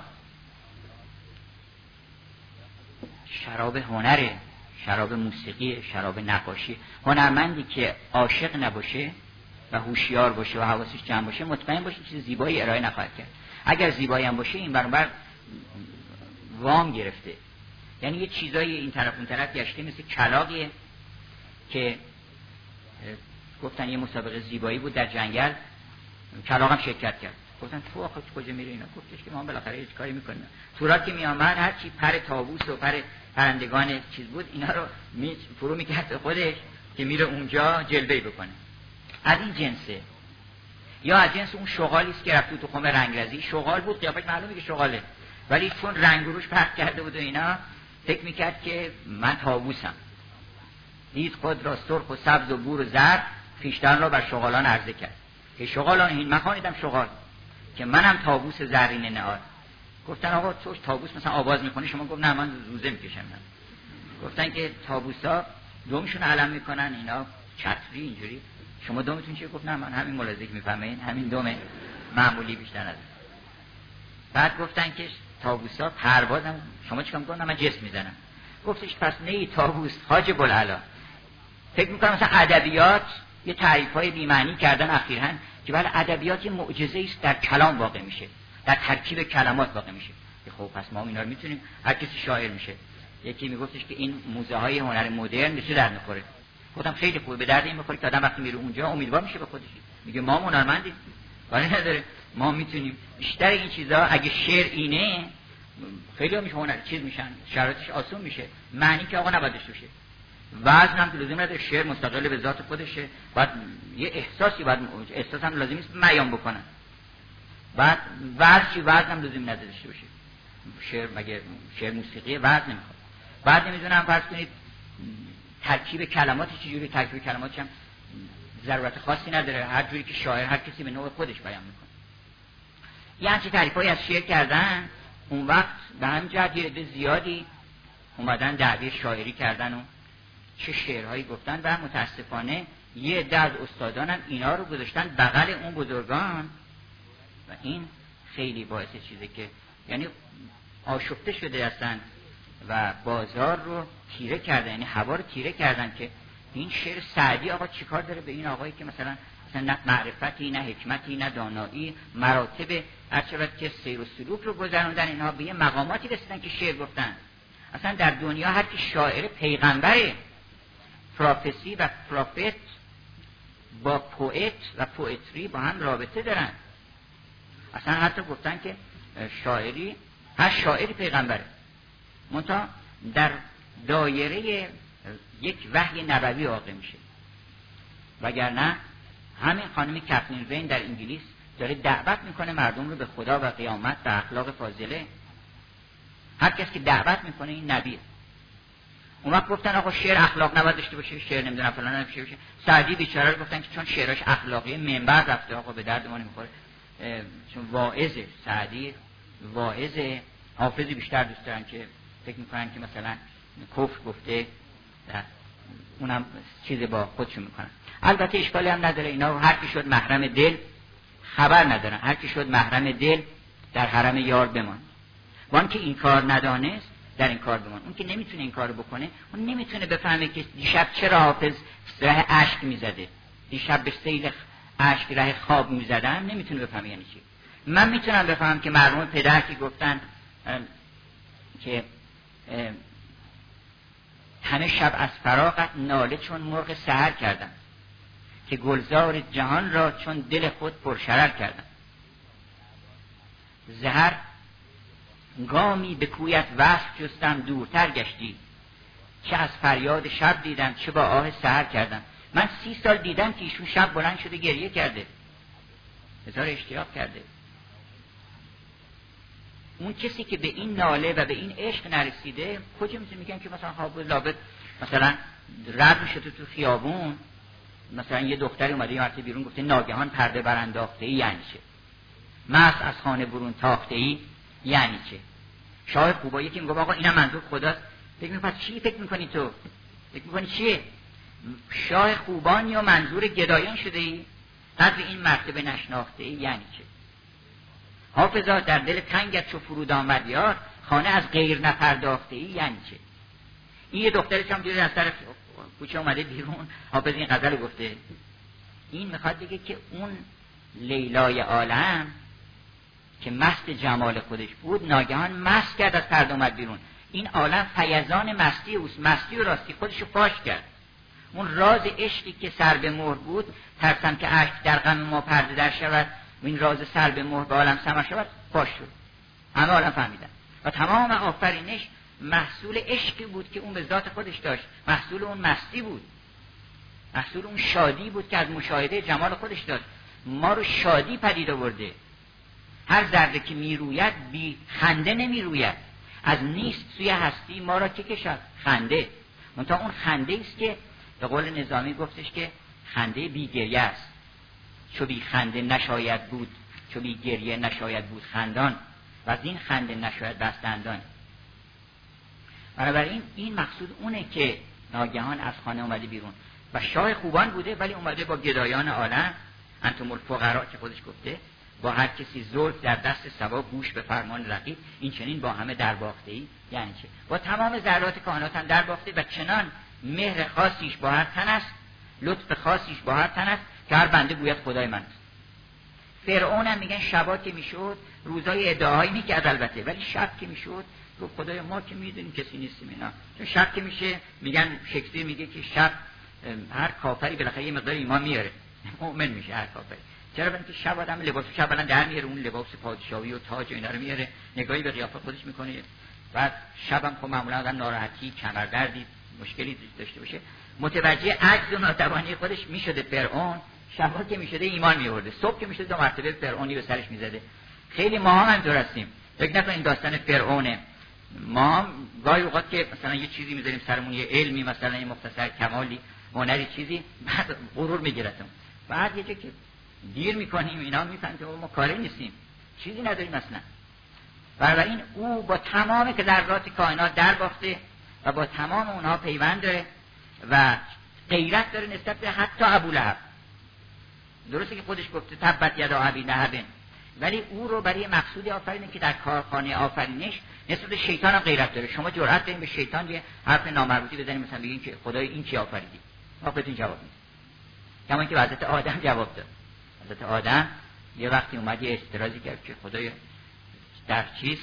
شراب هنره، شراب موسیقی، شراب نقاشی. هنرمندی که عاشق نباشه و هوشیار باشه و حواسش جمع باشه، مطمئن باشه چیز زیبایی ارائه نخواهد کرد. اگر زیبایی هم باشه این برابر وام گرفته. یعنی یه چیزای این طرف اون طرف گشته، مثل کلاغیه که گفتن یه مسابقه زیبایی بود در جنگل، کلاغ هم شرکت کرد. گفتن تو آخه کجا میره اینا؟ گفتش که ما بالاخره هیچ کاری میکنیم. تورا که میامد هر چی پر طاووس و پر پرندگان چیز بود اینا رو فرو میکرد به خودش که میره اونجا جلوه بکنه. از این جنسه. یا از جنس اون شغالی است که رفت تو خم رنگرزی، شغال بود، قیافش معلومه که شغاله، ولی چون رنگ روش پخش کرده بود و اینا فکر میکرد که من طاووسم. دید خود را سرخ و سبز و بور و زرد، خویشتن را بر شغالان عرضه کرد که شغالان این مخانیدم شغال که منم طاووس زرین نهار. گفتن آقا تو طاووس مثلا آواز میکنی، شما گفت نه من زوزه میکشم. گفتن که طاووسا دومشون علم میکنن، اینا چتری اینجوری، شما دومتون چیه؟ گفت نه من همین ملازم میفهمین، همین دومه معمولی بیشتر از. بعد گفتن که طاووسا پروازم، شما چیکار میکنن؟ من جسم میزنم. گفتش پس نه طاووس حاج بوالعلا. فکر میکنم مثلا ادبیات یه تعریفای بی معنی کردن اخیراً که بله ادبیات یه معجزه است در کلام واقع میشه، در ترکیب کلمات واقع میشه. خب پس ما اینا رو میتونیم، هر کسی شاعر میشه. یکی میگفتش که این موزه های هنر مدرن به چه درد میخوره؟ گفتم خیلی خوبه، به درد این میخوره که آدم وقتی میره اونجا امیدوار میشه به خودش، میگه ما هنرمندیم، ولی نداره ما میتونیم بیشتر این چیزا. اگه شعر اینه خیلی میشه هنر چیز میشن، شرایطش آسون میشه. معنی که آقا نباید داشته باشه، وزن هم که لازم نداره، شعر مستقل به ذات خودشه، بعد یه احساسی، بعد احساس هم لازم نیست بیان بکنن. بعد وزن هم لازم نداشته باشه. شعر مگه شعر موسیقی وزن نمیخواد. بعد نمیدونم فرض کنید ترکیب کلمات چجوری، ترکیب کلماتش هم ضرورت خاصی نداره، هر جوری که شاعر هر کسی به نوع خودش بیان میکنه. یعنی تعریفایی از شعر کردن. اون وقت به همین جهت یه عده زیادی اومدن دعوی شاعری کردن و چه شعرهایی گفتن و متاسفانه یه عده از استادان هم اینا رو گذاشتن بغل اون بزرگان و این خیلی باعث چیزه که یعنی آشفته شده هستن و بازار رو تیره کردن، یعنی هوا رو تیره کردن که این شعر سعدی آقا چیکار داره به این آقایی که مثلا نه معرفتی، نه حکمتی، نه دانایی، مراتب هرچند که سیر و سلوک رو گذروندن، اینها به یه مقاماتی رسیدن که شعر گفتن. اصلا در دنیا هر کی شاعر پیغمبره، پروفسی و پروفت با پوئت و پوئتری با هم رابطه دارن. اصلا حتی گفتن که شاعری، هر شاعری پیغمبره، منتها در دایره یک وحی نبوی واقع میشه. وگرنه همین خانم کاترین وین در انگلیس داره دعوت میکنه مردم رو به خدا و قیامت و اخلاق فاضله. هر کس که دعوت میکنه این نبیه. اون وقت گفتن آقا شعر اخلاق نباید داشته باشه، شعر نمیدونم فلان نباشه. سعدی بیچاره رو گفتن که چون شعرش اخلاقیه منبر رفته، آقا به درد ما نمیخوره، چون واعظه. سعدی واعظه. حافظی بیشتر دوست دارن که فکر میکنن که مثلا کفر گفته، اونم چیز با خودشون میکنن. البته اشکالی هم نداره، اینا هر کی شد محرم دل خبر ندارن، هر کی شد محرم دل در حرم یار بمان. وان که این کار ندانست در این کار بمان. اون که نمیتونه این کارو بکنه، اون نمیتونه بفهمه که دیشب چرا حافظ ره اشک میزده، دیشب به سیل اشک ره خواب میزدن، نمیتونه بفهمه یعنی چی. من میتونم بفهمم که مرحوم پدر که گفتن که همه شب از فراغت ناله چون مرغ سحر کردم، که گلزار جهان را چون دل خود پرشرر کردم. زهر گامی به کویت وصف جستم دورتر گشتی، چه از فریاد شب دیدم چه با آه سحر کردم. من 30 سال دیدم که ایشون شب بلند شده گریه کرده، هزار اشتیاق کرده. اون کسی که به این ناله و به این عشق نرسیده کجا میگن که مثلا حافظ لابد مثلا رد میشه تو خیابون، مثلا یه دختری اومده یه مرتبه بیرون گفته ناگهان پرده برانداخته ای یعنی چه؟ مست از خانه برون تاخته ای یعنی چه؟ شاه خوبا یکی میگه آقا اینم منظور خداست. فکر می‌کنی چی فکر می‌کنی تو؟ فکر می‌کنی چیه؟ شاه خوبان یا منظور گدایان شده ای؟ قدر این مرتبه نشناخته ای یعنی چه؟ حافظا در دل تنگت چو فرود آمد یار، خانه از غیر نپرداخته ای یعنی چه؟ این یه دخترش هم دیده از طرف کوچه اومده بیرون، حافظ این غزل گفته. این میخواد بگه که اون لیلای عالم که مست جمال خودش بود ناگهان مست کرد، از پرده اومد بیرون. این عالم فیضان مستی اوست، مستی و راستی خودشو فاش کرد. اون راز عشقی که سر به مهر بود، ترسم که اشک در غم ما پرده در شود و این راز سر به مهر به عالم سمر شود، فاش شد. همه عالم فهمیدن و تمام آفرینش محصول عشقی بود که اون به ذات خودش داشت، محصول اون مستی بود، محصول اون شادی بود که از مشاهده جمال خودش داشت. ما رو شادی پدید آورده. هر ذره که میروید بی خنده نمیروید. از نیست سوی هستی ما را که کشد خنده. منتها اون خنده است که به قول نظامی گفتش که خنده بی گریه است. چو بی خنده نشاید بود، چو بی گریه نشاید بود خندان، و از این خنده نشاید بست دندان. بنابراین این مقصود اونه که ناگهان از خانه اومده بیرون و شاه خوبان بوده، ولی اومده با گدایان عالم، انتم الفقراء که خودش گفته، با هر کسی زلف در دست سوا گوش به فرمان رقیب، این چنین با همه درباخته ای یعنی چه؟ با تمام ذرات کائنات هم درباخته و چنان مهر خاصیش با هر تن است، لطف خاصیش با هر تن است که هر بنده گوید خدای من است. فرعون هم میگن شبا که میشد، روزای ادعاهایی میکرد البته، ولی شب که میشد گفت خدای ما که میدونیم کسی نیستیم اینا. چون شب که میشه میگن شکسپیر میگه که شب هر کافری بالاخره یه مقدار ایمان میاره، مؤمن میشه هر کافری. چرا؟ برای اینکه شب آدم لباس شب بلند در میاره، اون لباس پادشاهی و تاج و اینا رو میاره، نگاهی به قیافه خودش میکنه. بعد شبم خب معمولا آدم ناراحتی، کمردردی، مشکلی داشته باشه، متوجه عجز و ناتوانی خودش میشده. فرعون شبا که میشده ایمان میورده، صبح که میشده 2 مرتبه فرعونی به سرش میزده. خیلی ما هم همینطور هستیم، فکر نکنید داستان فرعونه. ما گاهی اوقات که مثلا یه چیزی میذاریم سرمون، یه علمی مثلا یه مختصر کمالی هنری چیزی، بعد غرور میگیرتم، بعد یه جا که دیر میکنیم اینا میفهمن که ما کاری نیستیم، چیزی نداریم اصلا. بنابراین او با تمام که ذرات کائنات در باخته و با تمام اونها پیوند داره و غیرت داره نسبت به حتی ابولهب. درسته که خودش گفته تبت یدا ابی لهب، ولی او رو برای مقصودی آفرینه که در کارخانه آفرینش نسبت به شیطان هم غیرت داره. شما جرأت دارین به شیطان یه حرف نامربوطی بزنید، مثلا بگین که خدای این چی آفریدی؟ خودتون جواب میدید. کما اینکه حضرت آدم جواب داد. حضرت آدم یه وقتی اومد یه اعتراضی کرد که خدای در چیز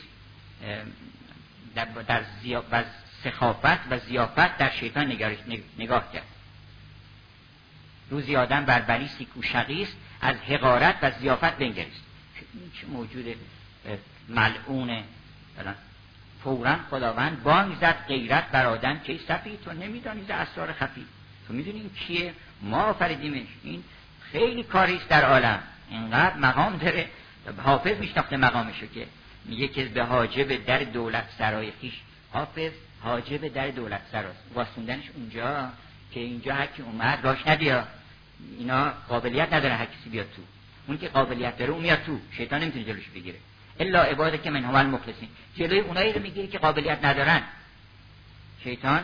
در سخافت و ضیافت در شیطان نگاه کرد. روزی آدم بر بلیسی کو شقیست، از حقارت و ضیافت بنگریست. این چه موجود ملعونه. فوراً خداوند بانگ زد غیرت بر آدم که صفی تو نمیدانی ز اسرار خفی. تو میدونی این کیه؟ ما آفریدیمش. این خیلی کاریست در عالم، اینقدر مقام داره. حافظ میشناخته مقامشو که میگه که به حاجب در دولت سرای خیش. حافظ حاجب در دولت سراست، واسوندنش اونجا که اینجا هر کی اومد راش ندیا، اینا قابلیت نداره هر کسی بیاد تو. اون که قابلیت داره اون میاد تو، شیطان نمیتونه جلوش بگیره. الا عباده که منهم المخلصین، جلوی اونایی رو میگیره که قابلیت ندارن. شیطان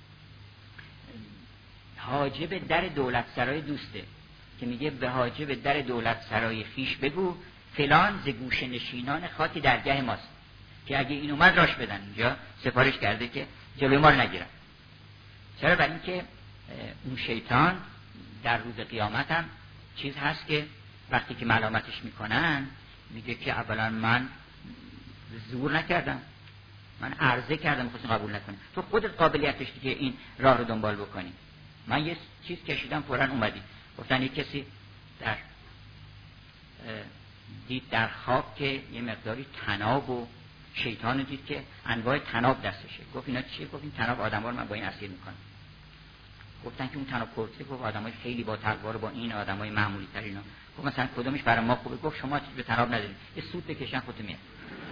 حاجب در دولت سرای دوسته که میگه به حاجب در دولت سرای خیش بگو فلان ز گوشه نشینان خاک درگاه ماست، که اگه این اومد راش بدن. اینجا سفارش کرده که جلوی ما رو نگیرن. چرا؟ برای اینکه اون شیطان در روز قیامت هم چیز هست که وقتی که ملامتش میکنن میگه که اولا من زور نکردم، من عرضه کردم خودت قبول نکنی، تو خودت قابلیت داشتی که این راه رو دنبال بکنی. من یه چیز کشیدم فوراً اومدی. گفتن یک کسی در دید در خواب که یه مقداری طناب و شیطان دید که انواع طناب دستشه. گفت اینا چیه؟ گفت این طناب آدم‌ها رو من با این اسیر میکنم. گفتن که اون طناب کرده. گفت آدمای خیلی با تقوا رو با این آدمای معمولی تر اینا. گفت مثلا کدومش برای ما خوبه؟ گفت شما چیز به طناب ندارید، یه سود بکشن خودت میاد.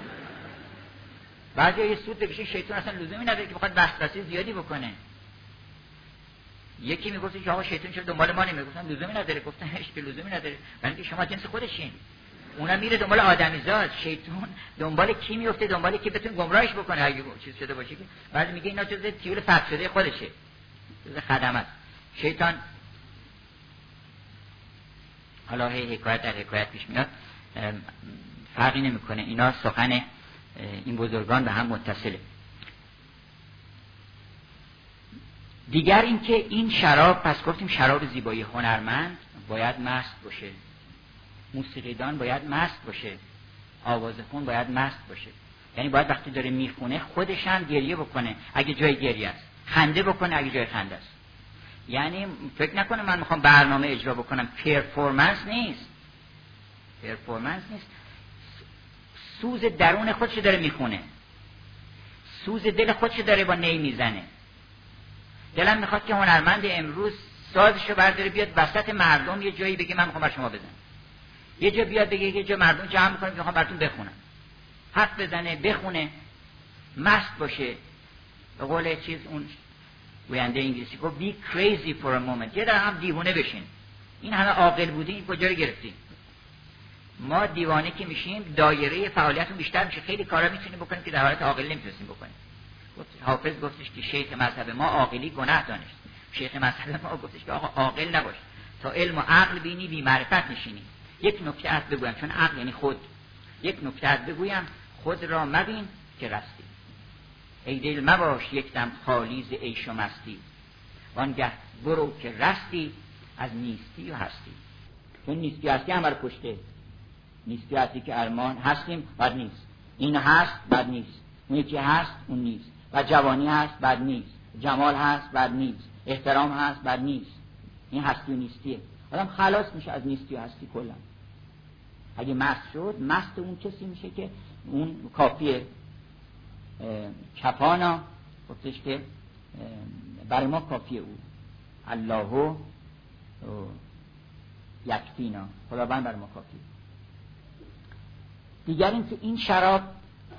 بعضی یه سود بکشن، شیطان اصلا لزومی نداره که بخواد وسوسه زیادی بکنه. یکی میگفت که آقا شیطان چرا دنبال ما نمیره؟ گفتن لزومی نداره. گفتن هیچ که لزومی نداره، برای اینکه شما جنس خودشین. اونا میره دنبال آدمیزاد. شیطان دنبال کی میفته؟ دنبال کی بتونه گمراهش بکنه اگه چیز شده باشه. که بعد میگه اینا جزء تیول فقط شده خودشه، جزء خدمات. شیطان حالا حکایت در حکایت پیش میاد، فرقی نمیکنه، اینا سخن این بزرگان به هم متصله. دیگر اینکه این شراب، پس گفتیم شراب زیبایی، هنرمند باید مست باشه، موسیقیدان باید مست باشه، آوازخون باید مست باشه. یعنی باید وقتی داره میخونه خودش هم گریه بکنه اگه جای گریه است، خنده بکنه اگه جای خنده است. یعنی فکر نکنه من میخوام برنامه اجرا بکنم، پرفورمنس نیست. سوز درون خودش داره میخونه، سوز دل خودش داره با نی میزنه. دلم میخواد که هنرمند امروز سازشو برداره بیاد وسط مردم یه جایی بگه من میخوام بر شما بزنم، یه جا بیاد بگه یه جا مردم جمع میکنم میخوام براتون بخونم، حرف بزنه، بخونه، مست باشه. به قول چیز اون گوینده انگلیسی گفت be crazy for a moment، یه در هم دیوانه بشین. این همه عاقل بودین کجا رو گرفتین؟ ما دیوانه که میشیم دایره فعالیتمون بیشتر میشه، خیلی کارا میتونیم بکنیم که در حالت عاقل نمیتونیم بکنیم. حافظ گفتش که شیخ مذهب ما عاقلی گناه دانست. شیخ مذهب ما گفتش که آقا عاقل نباش، تا علم و عقل بینی بی معرفت نشینی. یک نکته از بگویم، چون عقل یعنی خود، یک نکته از بگویم، خود را مبین که رستی. ای دل مباش یک دم خالی ز عیش و مستی، وانگه برو که رستی از نیستی و هستی. چون نیستی و هستی همه رو کشته. نیستی و هستی که ارمان هستیم بد نیست، این هست بد نیست، اون یکی هست اون نیست، و جوانی هست بد نیست، جمال هست بد نیست، احترام هست بد نیست. این هستی و نیستیه. آدم خلاص میشه از نیستی و هستی کلا. اگه مست شد، مست اون کسی میشه که اون کافیه. کفانا گفتش که برای ما کافیه او، الله یکفینا، خداوند برای ما کافیه. دیگر این که این شراب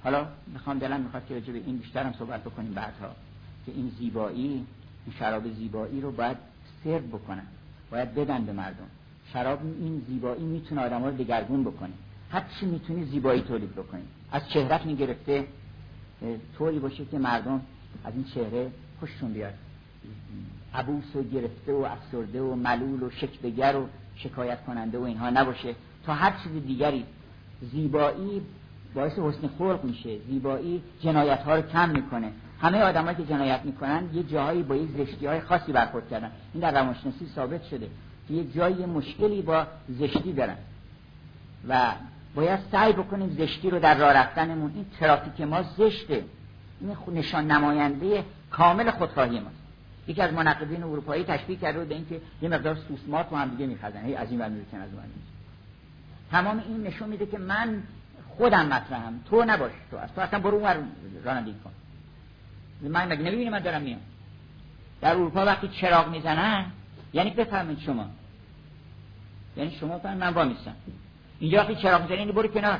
حالا دلم میخواد که راجع به این بیشتر هم صحبت بکنیم بعدها، که این زیبایی، این شراب زیبایی رو باید سرو بکنن، باید بدن به مردم. شراب این زیبایی میتونه آدم‌ها رو دگرگون بکنه. هر چی میتونی زیبایی تولید بکنی، از چهرهت میگرفته طوری باشه که مردم از این چهره خوششون بیاد، عبوس و گرفته و افسرده و ملول و شکوه‌گر و شکایت کننده و اینها نباشه. تا هر چیز دیگری زیبایی باعث حسن خلق میشه، زیبایی جنایت ها رو کم میکنه. همه آدمایی که جنایت میکنن یه جاهایی با یه زشتی‌های خاصی برخورد کردن. این در روانشناسی ثابت شده که یه جایی مشکلی با زشتی دارن و باید سعی بکنیم زشتی رو در راه رفتنمون، این ترافیک ما زشته، این نشان نماینده کامل خودخواهی ماست. یکی از منقدین اروپایی تشبیه کرده به اینکه یه مقدار سوسمار تو هم دیگه می‌خزن، هی از این ور می‌ریزن از اون ور می‌ریزن. تمام این نشون میده که من خودم مطرحم، تو نباش، تو اصلا برو اونور رانندگی کن. من مگه نمی‌بینی من دارم میام؟ در اروپا وقتی چراغ میزنن یعنی بفهمید شما، یعنی شما فهمید من وامیستم. اینجا وقتی چراغ میزنن یعنی برو کنار،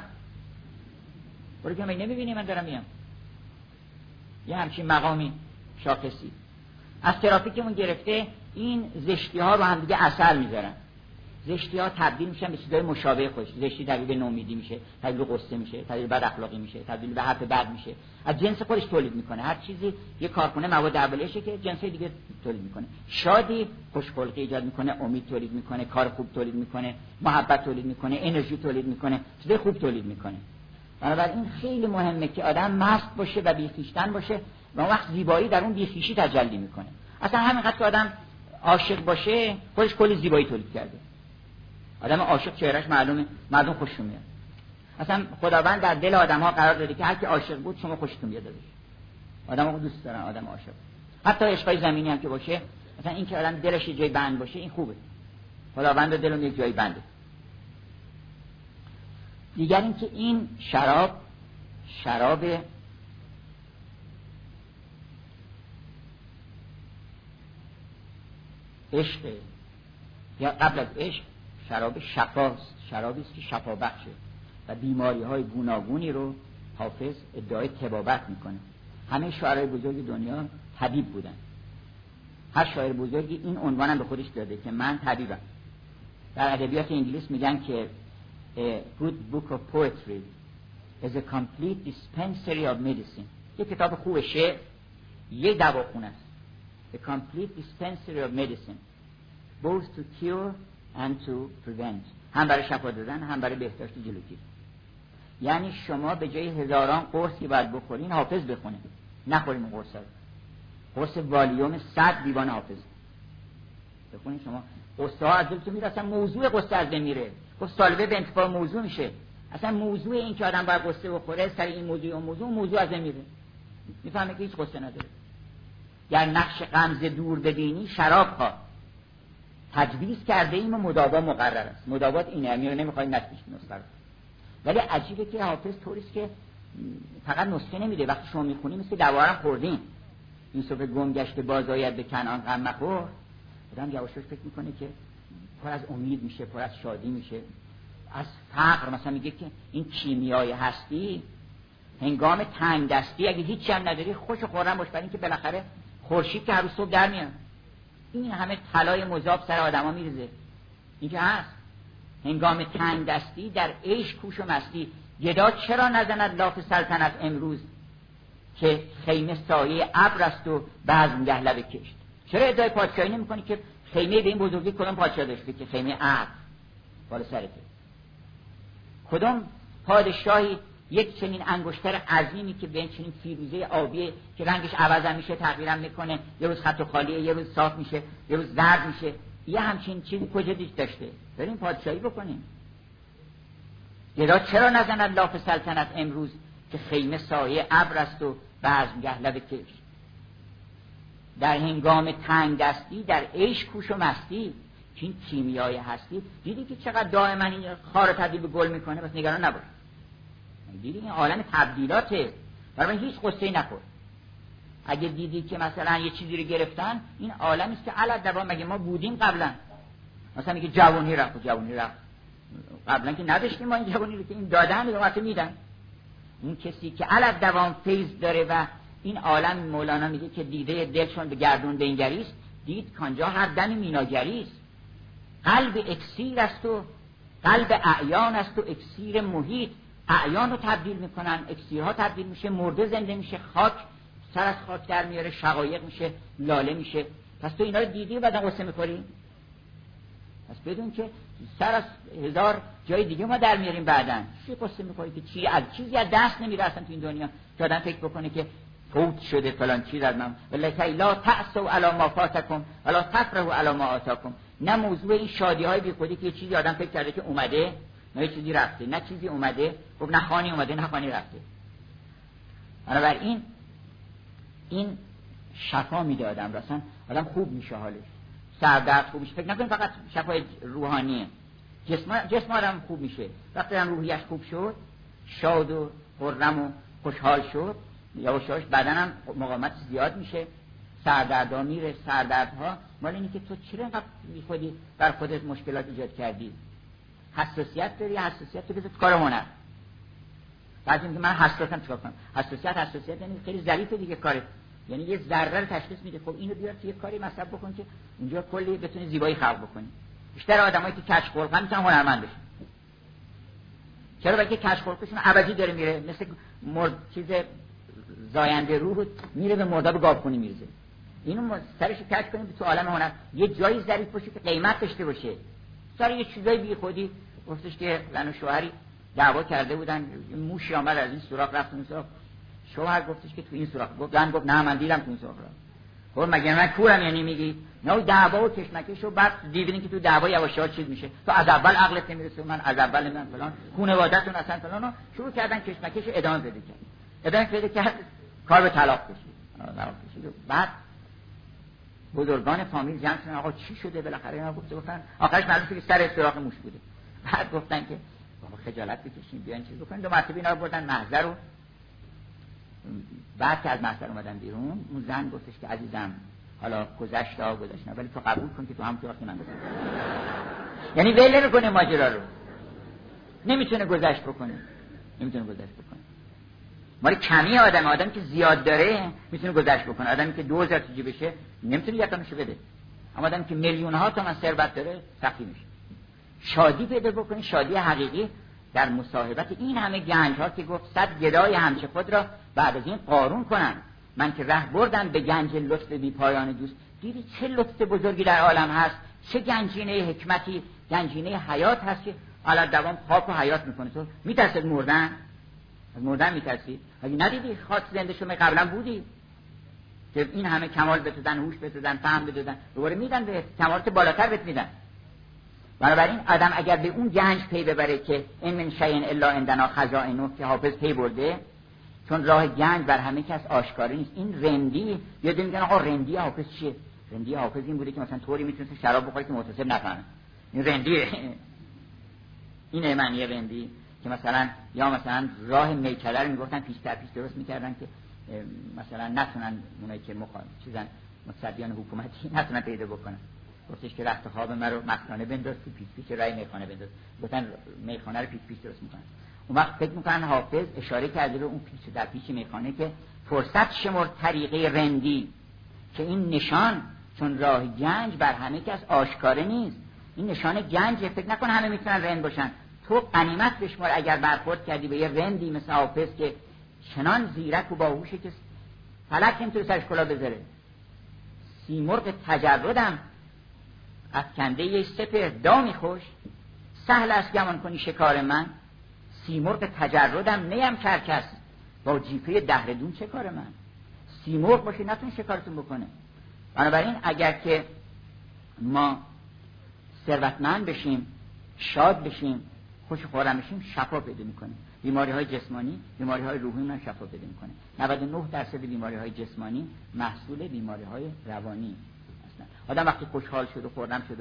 برو کنار، مگه نمی‌بینی من دارم میام؟ یه همچین مقامی شاخصی از ترافیکمون گرفته. این زشتی ها رو هم دیگه اثر میذارن. زشتی ها تبدیل میشن به چیزای مشابه خودش. زشتی تبدیل به نومیدی میشه، تبدیل به غصه میشه، تبدیل به بد اخلاقی میشه، تبدیل به حرف بد میشه. از جنس خودش تولید میکنه. هر چیزی یه کارخونه مواد اولیه‌شه که جنس دیگه تولید میکنه. شادی خوشخلقی ایجاد میکنه، امید تولید میکنه، کار خوب تولید میکنه، محبت تولید میکنه، انرژی تولید میکنه، چیزای خوب تولید میکنه. بنابراین خیلی مهمه که آدم مست باشه و بی‌خویشتن باشه و اون وقت زیبایی در اون بی‌خویشی تجلی میکنه. اصلا همینقدر که آدم عاشق باشه خودش کلی زیبایی تولید کرده. آدم عاشق چهرهش معلومه، مردم خوششون میاد. اصلا خداوند در دل آدم‌ها قرار داده که هر کی عاشق بود شما خوشتون بیاد. آدم‌ها دوست دارن آدم عاشق. حتی عشقای زمینی هم که باشه، مثلا این که آدم دلش یه جای بند باشه این خوبه. خداوند دلم یک جای بنده. دیگر این که این شراب عشق یا قبل از عشق شراب شفاست، شرابی است که شفا بخشه و بیماری‌های گوناگونی رو حافظ ادعای طبابت میکنه. همه شاعرای بزرگ دنیا طبیب بودن. هر شاعر بزرگی این عنوانم به خودش داده که من طبیبم. در ادبیات انگلیس میگن که a good book of poetry is a complete dispensary of medicine. یک کتاب خوب شعر یک دواخونه است. A complete dispensary of medicine both to cure and to prevent. هم برای شفا دادن هم برای بهداشت جلوگیری. یعنی شما به جای هزاران قرص که باید بخورین حافظ بخونید، نخورین اون قرصا رو. قرص والیوم 100 دیوان حافظ بخونین. شما قصه ها از دلتون میره، اصلا موضوع قصه از دل میره. گفت طالبه به انتفاع موضوع میشه. اصلا موضوع این که آدم باید قصه بخوره سر این موضوع از دل میره، میفهمه که هیچ قصه نداره. گر نقش غمزه دور ببینی شراب ها تجویز کرده ایم و مداوا مقرر است. مداوات اینه، امیر نمیخواید نتیجه نسخه. ولی عجیبه که حافظ طوریست که فقط نسخه نمیده. وقتی شما میخونی مثل دوارم خوردین، یوسف گم گشته باز آید به کنعان غم مخور، آدم یواش یواش فکر میکنه که پر از امید میشه، پر از شادی میشه. از فقر مثلا میگه که این کیمیای هستی هنگام تنگ دستی اگه هیچی هم نداری خوش و خورم باش، برای اینکه بالاخره خورشید که هر روز صبح در میاد. این همه طلای مذاب سر آدما میریزه. این که هست هنگام تنگ دستی در عیش کوش و مستی، گدا چرا نزند لاف سلطنت امروز که خیمه سایه ابر است و بزمگه لب کشت. چرا ادعای پادشاهی نمی‌کنی که خیمه به این بزرگی کدوم پادشاه داشته که خیمه ابر بالا سرته؟ کدوم پادشاهی یک چنین انگشتر عظیمی که به این چنین فیروزه آبی که رنگش عوض میشه تغییر میکنه، یه روز خط و خالیه، یه روز صاف میشه، یه روز زرد میشه، یه همچین چیزی کجا داشته؟ بریم پادشاهی بکنیم. گدا چرا نزند لاف سلطنت امروز که خیمه سایه ابر است و بزمگه لب کش. در هنگام تنگ دستی در عیش کوش و مستی، که این کیمیای هستی. دیدی که چقدر دائما این خار تبدیل به گل میکنه؟ بس نگران نباش. دیدی این عالم تبدیلاته، برای هیچ قصه‌ای نخور. اگه دیدی که مثلا یه چیزی رو گرفتن، این عالمی است که علی دوام مگه ما بودیم قبلا؟ مثلا میگه جوانی رفت قبلا که نداشتیم ما این جوانی رو که این دادن رو وقت میدن. اون کسی که علت دوام فیض داره و این عالم، مولانا میگه که دیده دلشون به گردون بنگری است، دید کانجا هر دمی میناگری است. قلب اکسیر است و قلب اعیان است و اکسیر محیط. اعیان رو تبدیل میکنن، اکسیرها تبدیل میشه، مرده زنده میشه، خاک سر از خاک در میاره، شقایق میشه، لاله میشه. پس تو اینا رو دیدی و بعد قصه میخوری؟ پس بدون که سر از هزار جای دیگه ما در میاریم بعدن چی قصه میخوری که چیزی از دست نمیره اصلا تو این دنیا که آدم فکر بکنه که فوت شده فلان چیز از من. ولکن لا تأسوا علی ما فاتکم ولا تفرحوا علی ما آتاکم. نه موضوع این شادی های بی خودی که چیزی آدم فکر کرده که اومده نه چیزی رفته، نه چیزی اومده خب نه خانی اومده نه خانی رفته. بنابراین این شفا میده آدم، راستن آدم خوب میشه، حالش سردرد خوب میشه. فکر نکنید فقط شفای روحانیه، جسم آدم خوب میشه. وقتی آدم روحیش خوب شد، شاد و خرم و خوشحال شد، یواشاش بدنم مقاومت زیاد میشه، سردردها میره. سردردها مال اینه که تو چرا اینقدر خودی بر خودت مشکلات ایجاد کردی؟ حساسیت داری، حساسیت تو بذار کار هنر. بعضی میگه من حساسم چیکار کنم؟ حساسیت یعنی خیلی ظریفه دیگه کارت، یعنی یه ذره رو تشخیص میده. خب اینو بیار توی کاری مصرف بکن که اونجا کلی بتونی زیبایی خلق بکنی. بیشتر آدمایی که کج خلقن میتونن هنرمند بشن. چرا؟ بلکه کج خلقشون عوضی داره میره، مثل چیز زاینده روح میره به مرداب گاوخونی میرزه. اینو سرش کج کنیم تو عالم هنر، یه جایی ظریف باشه که قیمت داشته باشه. سر یه چیزای بی خودی گفتش که زن و شوهری دعوا کرده بودن، موشی آمد از این سوراخ رفت اون سوراخ. شوهر گفتش که تو این سوراخ، گفت نه من دیدم تو این سوراخ رفت. خب مگه من کورم یعنی میگی؟ نه دعوا و کشمکش و بعد دیدین که تو دعوا یواشا چیز میشه. تو از اول عقلت نمیرسه، من از اول من فلان خانواده‌تون اصلا فلانو شروع کردن کشمکش ادامه پیدا کرد کار به طلاق کشید. بعد بزرگان فامیل جمع شدن آقا چی شده بالاخره؟ اینا گفتن آخرش معلومه که سر سوراخ موش بوده. بعد گفتن که بابا خجالت بکشین بیان چیز بکنین. دو مرتبه اینا رو بردن محضر رو. بعد که از محضر اومدن بیرون اون زن گفتش که عزیزم حالا گذشته ولی تو قبول کن که تو هم تو وقتی من گذشت. یعنی ول نمی‌کنه ماجرا رو، نمیتونه گذشت بکنه. مال کمی آدم که زیاد داره میتونه گذشت بکنه. آدمی که 2000 تو جیبشه نمیتونه یکمشو بده. اما آدمی که میلیون ها تومان ثروت داره سختی میشه. شادی پیدا بکنی، شادی حقیقی در مصاحبت این همه گنج ها که گفت 100 گدای همچه خود را بعد از این قارون کنن. من که ره بردم به گنج لطف بی پایان دوست. دیدی چه لطف بزرگی در عالم هست، چه گنجینه حکمتی، گنجینه حیات هست که علی دوام خاک و حیات میکنه. تو میترسید مردن؟ از مردن میترسی؟ اگه ندیدی خاک زنده شما قبلا بودی که این همه کمال بتودن، هوش بتودن، فهم بتودن، دوباره میدن به کمالات بالاتر بهت میدن. بنابراین آدم اگر به اون گنج پی ببره که این من شیء الا عندنا خزائنه که حافظ پی برده، چون راه گنج بر همه کس آشکاری نیست. این رندی یاد میگن آقا رندی حافظ چیه؟ رندی حافظ این بوده که مثلا طوری میتونه شراب بخوره که متصب نفهمه. این رندیه. این معنی رندی که مثلا یا مثلا راه میکده رو میگفتن پیش در پیش درست میکردن که مثلا نتونن اونایی که چیزن مصدیان حکومتی نتونن پیدا بکنن. گفتش که رخت خواب من رو مخانه بنداز تو پیش رای میخانه بنداز. گفتن میخانه رو پیش درست میکنن. اون وقت فکر میکنن حافظ اشاره کرده به اون پیش در پیش میخانه که فرصت شمر طریقه رندی، که این نشان چون راه گنج بر همه کس آشکاره نیست. این نشان گنج، فکر نکن همه میتونن رند باشن. تو غنیمت بشمار اگر برخورد کردی به یه رندی مثل حافظ که چنان زیرک و باهوشه که فلک نمیتونه سرش کلاه بذاره. سیمرغ تجردم افکنده یه سپهر دامی خوش، سهل است گمان کنی شکار من. سیمرغ تجردم نیم کرکس، با جیفه دهردون چه کار من. سیمرغ باشه نتون شکارتون بکنه. بنابراین اگر که ما ثروتمند بشیم، شاد بشیم، خوش و خرم بشیم، شفا پیدا میکنیم. بیماری های جسمانی، بیماری های روحی من شفا پیدا میکنه. 99% بیماری های جسمانی محصول بیماری های روانی هستند. آدم وقتی خوشحال شد و خرم شد و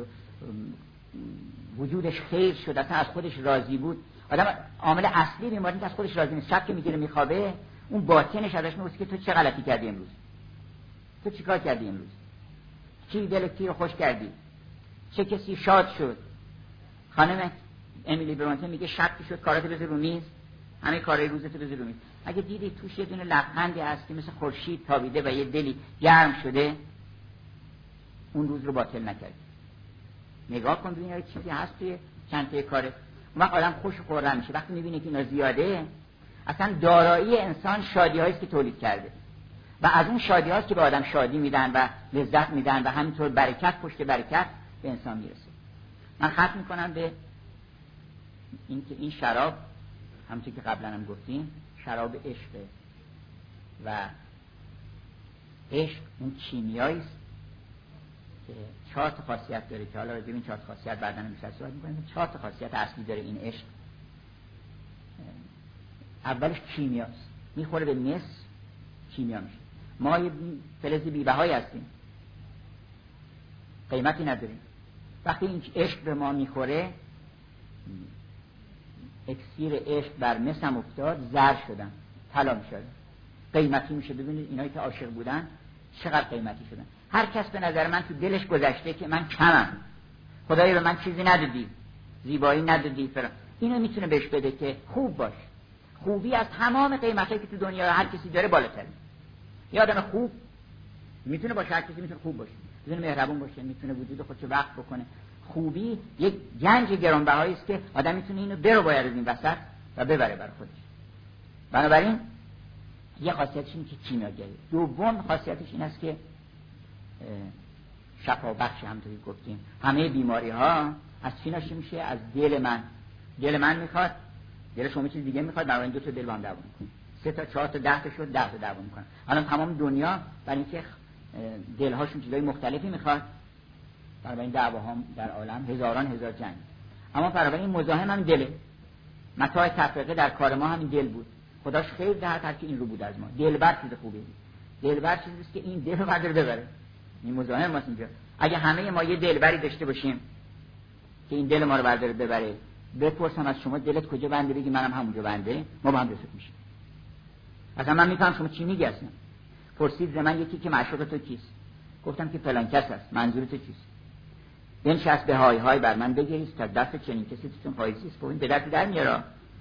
وجودش خیر شد، اصلا از خودش راضی بود، آدم عامل اصلی بیماری که از خودش راضی نیست. شب که میگیره میخوابه، اون باطنش ازش میپرسه که تو چه غلطی کردی امروز؟ تو چیکار کردی امروز؟ چی دلت رو خوش کردی؟ چه کسی شاد شد؟ خانم امیلی برونته میگه شب که شد کاراتو بذار رو میز، همه کارهای روزت رو بذاری رو میز. اگه دیدی توش یه دونه لبخندی هست که مثل خورشید تابیده و یه دلی گرم شده، اون روز رو باطل نکردی. نگاه کن ببین چیزی هست توی چنته کاره. اون وقت آدم خوش و خرم میشه. وقتی میبینه که اینا زیاده، اصلا دارایی انسان شادی‌هایی است که تولید کرده و از اون شادی‌هاست که به آدم شادی میدن و لذت میدن و همینطور برکت پشت برکت به انسان میرسه. من ختم میکنم به اینکه این شراب همونطور که قبلا هم گفتیم شراب عشقه و عشق اون کیمیایی است که 4 تا خاصیت داره که حالا راجع به این 4 تا خاصیت بعداً بیشتر صحبت می‌کنیم. 4 تا خاصیت اصلی داره این عشق. اولش کیمیاست، میخوره به مس کیمیا میشه. ما یه فلز بی‌بهایی هستیم، قیمتی نداریم. وقتی این عشق به ما میخوره، اکسیر عشق بر مس هم افتاد، زر شدن، طلا میشه، قیمتی میشه. ببینید اینایی که عاشق بودن چقدر قیمتی شدن. هر کس به نظر من تو دلش گذشته که من کمم، خدایی به من چیزی ندادی، زیبایی ندادی، اینو میتونه بهش بده که خوب باش. خوبی از تمام قیمتایی که تو دنیا هر کسی داره بالاتره. یه آدم خوب میتونه باشه، هر کسی میتونه خوب باشه، میتونه مهربون باشه، میتونه وجود خودشو وقف بکنه. خوبی یک گنج گرانبهایی است که آدم میتونه اینو برو باید از این وسط و ببره برای خودش. بنابراین یه خاصیتش اینه که کیمیاگری. دوم خاصیتش این است که شفا بخش. همونطوری گفتیم همه بیماری ها از چی ناشی میشه؟ از دل من. دل من میخواد، دل شما چیز دیگه میخواد، بنابراین 2 تا دل با هم دعوا میکنه. 3 تا 4 تا 10 تا شد، 10 تا دعوا میکنن. الان تمام دنیا برای اینکه دلهاشون چیزای مختلفی میخواد، بنابراین دعواها در عالم هزار جنگ. اما بنابراین مزاحم هم دله. متاع تفرقه در کار ما همین دل بود. خداش خیر دهد هر کی این رو بود از ما. دلبر چیز خوبیه. دلبر چیزی است که این دل رو قدر ببره. این مزاحم ماست اینجا. اگه همه ما یه دلبری داشته باشیم که این دل ما رو برداره ببره، بپرسم از شما دلت کجا بنده، بگی منم همونجا بنده، ما با هم رسید میشیم. اصلا من میفهم شما چی میگی اصلا. پرسید ز من یکی که معشوق تو کیست؟ گفتم که فلان کس است. منظور تو چیست؟ بنشست به های های بر من بگریست تا دست چنین کسی تو پاییزیست. ببین به درد در میاره.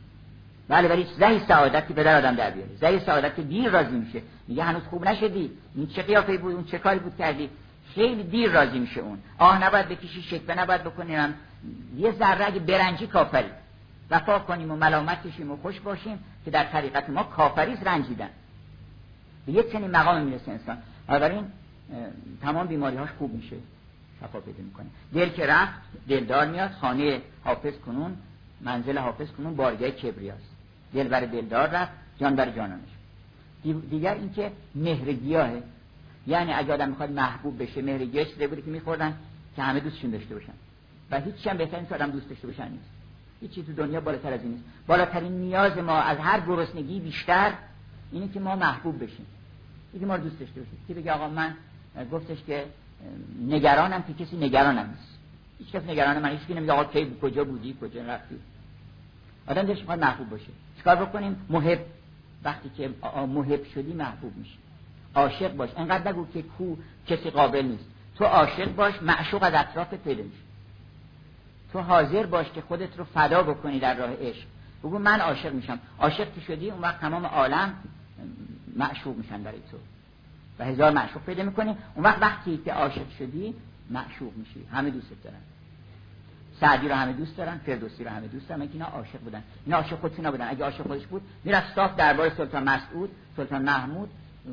بله ولی زهی سعادت که پدر آدم در بیاره. زهی سعادت که دیر راضی میشه. میگه هنوز خوب نشدی، این چه قیافه‌ای بود، اون چه کاری بود کردی. خیلی دیر راضی میشه اون. آه نباید بکشی، شکوه نباید بکنیم، یه ذره اگه برنجی کافری وفا کنیم و ملامت کشیم و خوش باشیم که در طریقت ما کافریز رنجیدن. به یک چنین مقام میرسه انسان. بنابراین تمام بیماری‌هاش خوب میشه، شفا پیدا میکنه. دل که رفت دلدار میاد. خانه حافظ کنون، منزل حافظ کنون بارگاه کبریاست. دل بر دلدار رفت، جان بر جانانش. دیگر اینکه مهرگیاهه. یعنی اگه آدم میخواد محبوب بشه، مهرگیاه چیزی بوده که میخوردن که همه دوستشون داشته باشن و هیچ هم بهتر نیست آدم دوست داشته باشن نیست. هیچ چیز تو دنیا بالاتر از این نیست. بالاترین نیاز ما از هر گرسنگی بیشتر اینه که ما محبوب بشیم، اینکه ما رو دوست داشته باشیم. که بگه آقا من گفتش که نگرانم که کسی نگرانم نیست. هیچ کس نگران من نیست. نمیگه آقا کی کجا بودی، کجا رفتی. آدم دلش میخواد محبوب باشه. چیکار بکنیم؟ محب. وقتی که محب شدی محبوب میشی. عاشق باش. انقدر نگو که کو کسی قابل نیست. تو عاشق باش، معشوق از اطرافت پیدا میشه. تو حاضر باش که خودت رو فدا بکنی در راه عشق. بگو من عاشق میشم. عاشق که شدی اون وقت تمام عالم معشوق میشن برای تو و هزار معشوق پیدا میکنی. اون وقتی که عاشق شدی معشوق میشی. همه دوستت دارن. سعدی رو همه دوست دارن، فردوسی رو همه دوست دارن. اینا عاشق بودن. اینا عاشق خودشون نبودن. اگه عاشق خودش بود میرفت صاف دربار سلطان مسعود، سلطان محمود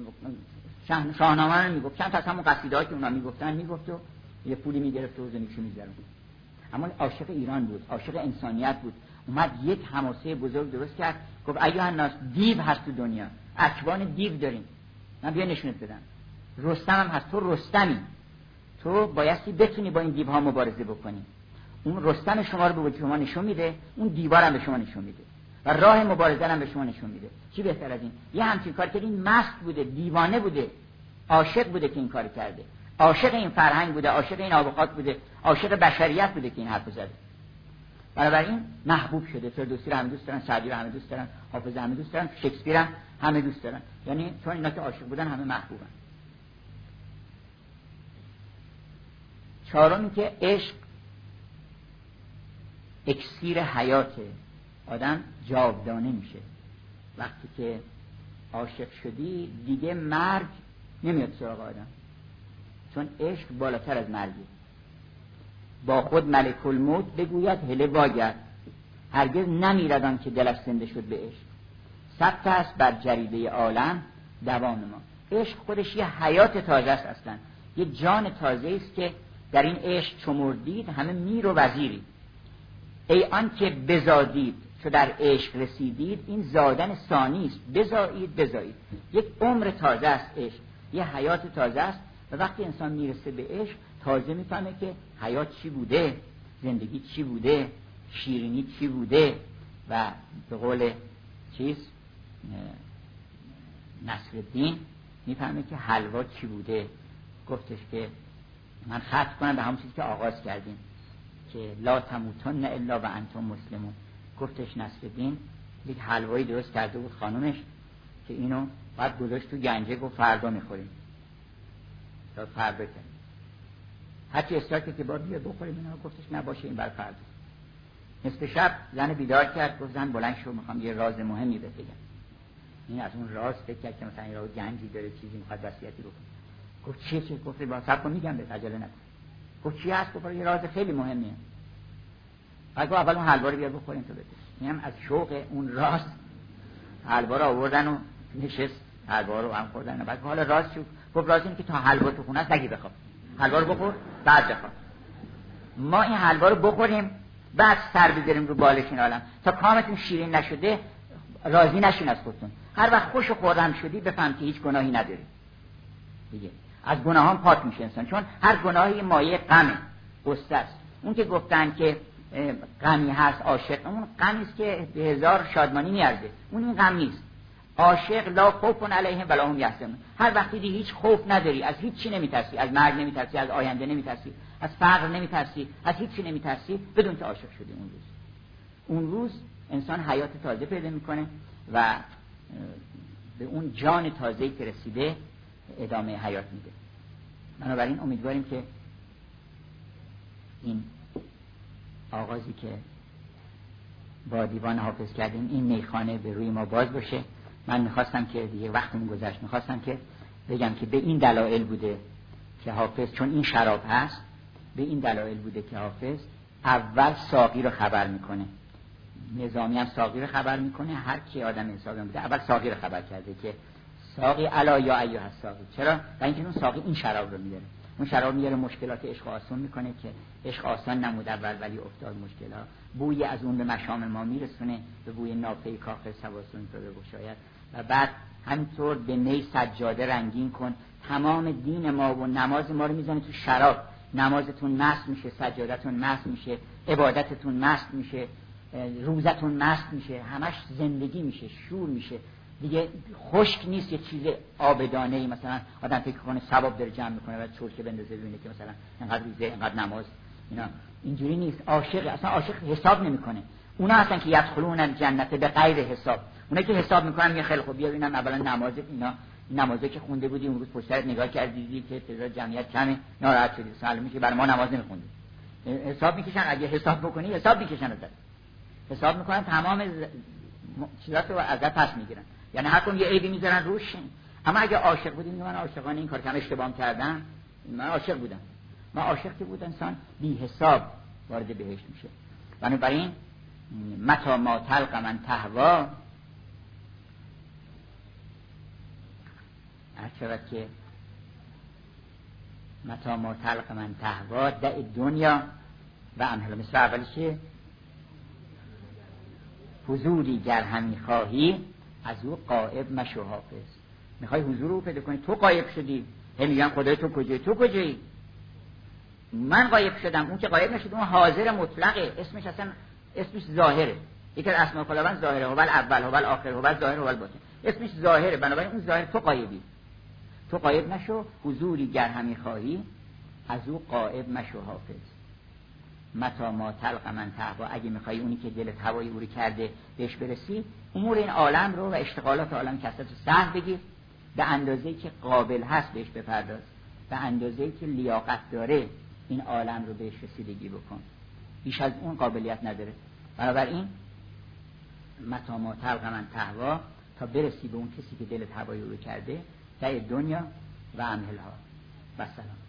شاهنامه رو میگفت. چند تا از همون قصیده‌ها که اونا میگفتن میگفت و یه پولی میگرفت و زندگیشو می‌گذروند. اما عاشق ایران بود، عاشق انسانیت بود. اومد یک حماسه بزرگ درست کرد. گفت ایها الناس، دیو هست تو دنیا، اکوان دیو داریم. من بیا نشونت بدم. رستم هم هست. تو رستمی. تو بایستی بتونی با این دیوها مبارزه بکنی. اون رستم شما رو به وجود شما نشون میده، اون دیوار هم به شما نشون میده و راه مبارزه هم به شما نشون میده. چی بهتر از این؟ یه همچین کار کردین. مست بوده، دیوانه بوده، عاشق بوده که این کار کرده. عاشق این فرهنگ بوده، عاشق این آب و خاک بوده، عاشق بشریت بوده که این حرفو زده. بنابراین محبوب شده. فردوسی رو همه دوست دارن، سعدی رو همه دوست دارن، حافظ همه دوست دارن، شکسپیر هم همه دوست دارن. یعنی چون اینا که عاشق بودن همه محبوبن. چهارم این که عشق اکسیر حیاته. آدم جاودانه میشه. وقتی که عاشق شدی دیگه مرگ نمیاد سراغ آدم، چون عشق بالاتر از مرگه. با خود ملک الموت بگوید هله واگرد، هرگز نمیرد آن که دلش زنده شد به عشق. ثبت است بر جریده عالم دوام ما. عشق خودش یه حیات تازه است، اصلا یه جان تازه است که در این عشق چمردید همه میر و وزیری. ای آن که بزادید چو در عشق رسیدید، این زادن ثانی است، بزایید. یک عمر تازه است عشق، یه حیات تازه است. و وقتی انسان میرسه به عشق تازه میفهمه که حیات چی بوده، زندگی چی بوده، شیرینی چی بوده. و به قول نصرالدین میفهمه که حلوا چی بوده. گفتش که من ختم کنم به همون چیزی که آغاز کردیم که لا تموتن الا و انتم مسلمون. گفتش نصرالدین یک حلوایی درست کرده بود خانومش که اینو بعد گذاشت تو گنجه، گفت فردا میخوریم. تا فردا کنیم حتی استراکه که باید بیاد بخوریم اینا. گفتش نباشه این بر فردا. نصف شب زن بیدار کرد، گفت زن بلند شو میخوام یه راز مهمی بهت بگم. این از اون راز فکر کرد که مثلا این راز گنجی داره، چیزی میخواد وصیتی بکنه. گفت چیه؟ گفت با صبر کن میگم بهت، عجله نکن. گفت چی هست؟ گفت یه راز خیلی مهمیه. بعد اول اون حلوا رو بیار بخوریم تو بده. اینم از شوق اون راز حلوا رو آوردن و نشست حلوا رو هم خوردن. بعد حالا راز چی؟ گفت راز اینه که تا حلوا تو خونه است نگی بخواب، حلوا رو بخور بعد بخواب. ما این حلوا رو بخوریم بعد سر بذاریم رو بالش این عالم، تا کامتون شیرین نشده راضی نشین از خودتون. هر وقت خوش و خرم شدی بفهم که هیچ گناهی نداری دیگه. از گناهان پاک میشه انسان، چون هر گناهی مایه غمه، غصه است. اون که گفتن که غمی هست عاشق، اون غمی است که به هزار شادمانی میارزه، اون این غم نیست. عاشق لا خوف علیهم ولا هم یحزنون. هر وقتی دیگه هیچ خوف نداری، از هیچ چی نمیترسی، از مرگ نمیترسی، از آینده نمیترسی، از فقر نمیترسی، از هیچ چی نمیترسی، بدون که عاشق شدی. اون روز انسان حیات تازه پیدا میکنه و به اون جان تازه‌ای که رسیده ادامه حیات میده. بنابراین امیدواریم که این آغازی که با دیوان حافظ کردیم این میخانه به روی ما باز باشه. من میخواستم که دیگه وقتمون گذشت، میخواستم که بگم که به این دلایل بوده که حافظ، چون این شراب هست، به این دلایل بوده که حافظ اول ساقی رو خبر میکنه. نظامی هم ساقی رو خبر میکنه، هر کی آدم حسابی بوده اول ساقی رو خبر کرده که ساقی الا یا ایها الساقی. چرا؟ برای اینکه اون ساقی این شراب رو میاره. اون شراب میاره مشکلات عشق آسان میکنه که عشق آسان نمود اول ولی افتاد مشکلات. بوی از اون به مشام ما میرسونه، به بوی نافه کاخ سواسون تو بگشاید. و بعد همینطور به می سجاده رنگین کن. تمام دین ما و نماز ما رو میزنه تو شراب. نمازتون مست میشه، سجادتون مست میشه، عبادتتون مست میشه، روزتون مست میشه، همش زندگی میشه، شور میشه دیگه. خشک نیست یه چیز آبدانه ای مثلا آدم فکر کنه ثواب داره جمع میکنه و چرکه بندازه ببینه که مثلا اینقدر روزه اینقدر نماز. اینا اینجوری نیست. عاشق اصلا عاشق حساب نمیکنه. اونا هستن که یدخلون الجنت به غیر حساب. اونا که حساب میکنن میگن خیلی خوب بیا ببینم اولا نماز اینا نمازی که خونده بودی اون روز پشت سرت نگاه کردی که تعداد جمعیت کمه ناراحت شدی، معلومه که برای ما نماز نمیخوندی. حساب میکشن. اگه حساب بکنی حساب میکشن ازت، حساب میکنن تمام چیزات رو ازت پس میگیرن. یعنی هر کدوم یه عیبی میذارن روش. اما اگه عاشق بودیم من عاشقانه این کار کم اشتباه کردم، من عاشق بودم. من عاشق که بود انسان بی حساب وارد بهشت میشه. بنابراین متا ما تلق من تهوا، هرچند که متا ما تلق من تهوا دع دنیا و امثال مثل اولی که حضوری گر همی خواهی از او غایب مشو حافظ. میخوای حضور رو پیدا کنی، تو غایب شدی. هم میگن خدای تو کجایی؟ تو کجایی؟ من غایب شدم. اون که غایب نشد اون حاضر مطلقه. اسمش اصلا اسمش ظاهره. یکی از اسماء خداوند ظاهره، هو الاول هو الاخر هو الظاهر هو الباطن. اسمش ظاهره. بنابراین اون ظاهر تو غایبی. تو غایب نشو. حضوری گر همی خواهی از او غایب مشو حافظ. متا ما تلق من تهوا، اگه میخوای اونی که دلت هوای او رو کرده بهش برسی، امور این عالم رو و اشتغالات عالم کسات رو سهل بگیر، به اندازه‌ای که قابل هست بهش بپرداز، به اندازه‌ای که لیاقت داره این عالم رو بهش رسیدگی بکن. بیش از اون قابلیت نداره. بنابراین متا ما تلق من تهوا تا برسی به اون کسی که دلت هوای او رو کرده. در دنیا و امهلها و سلام.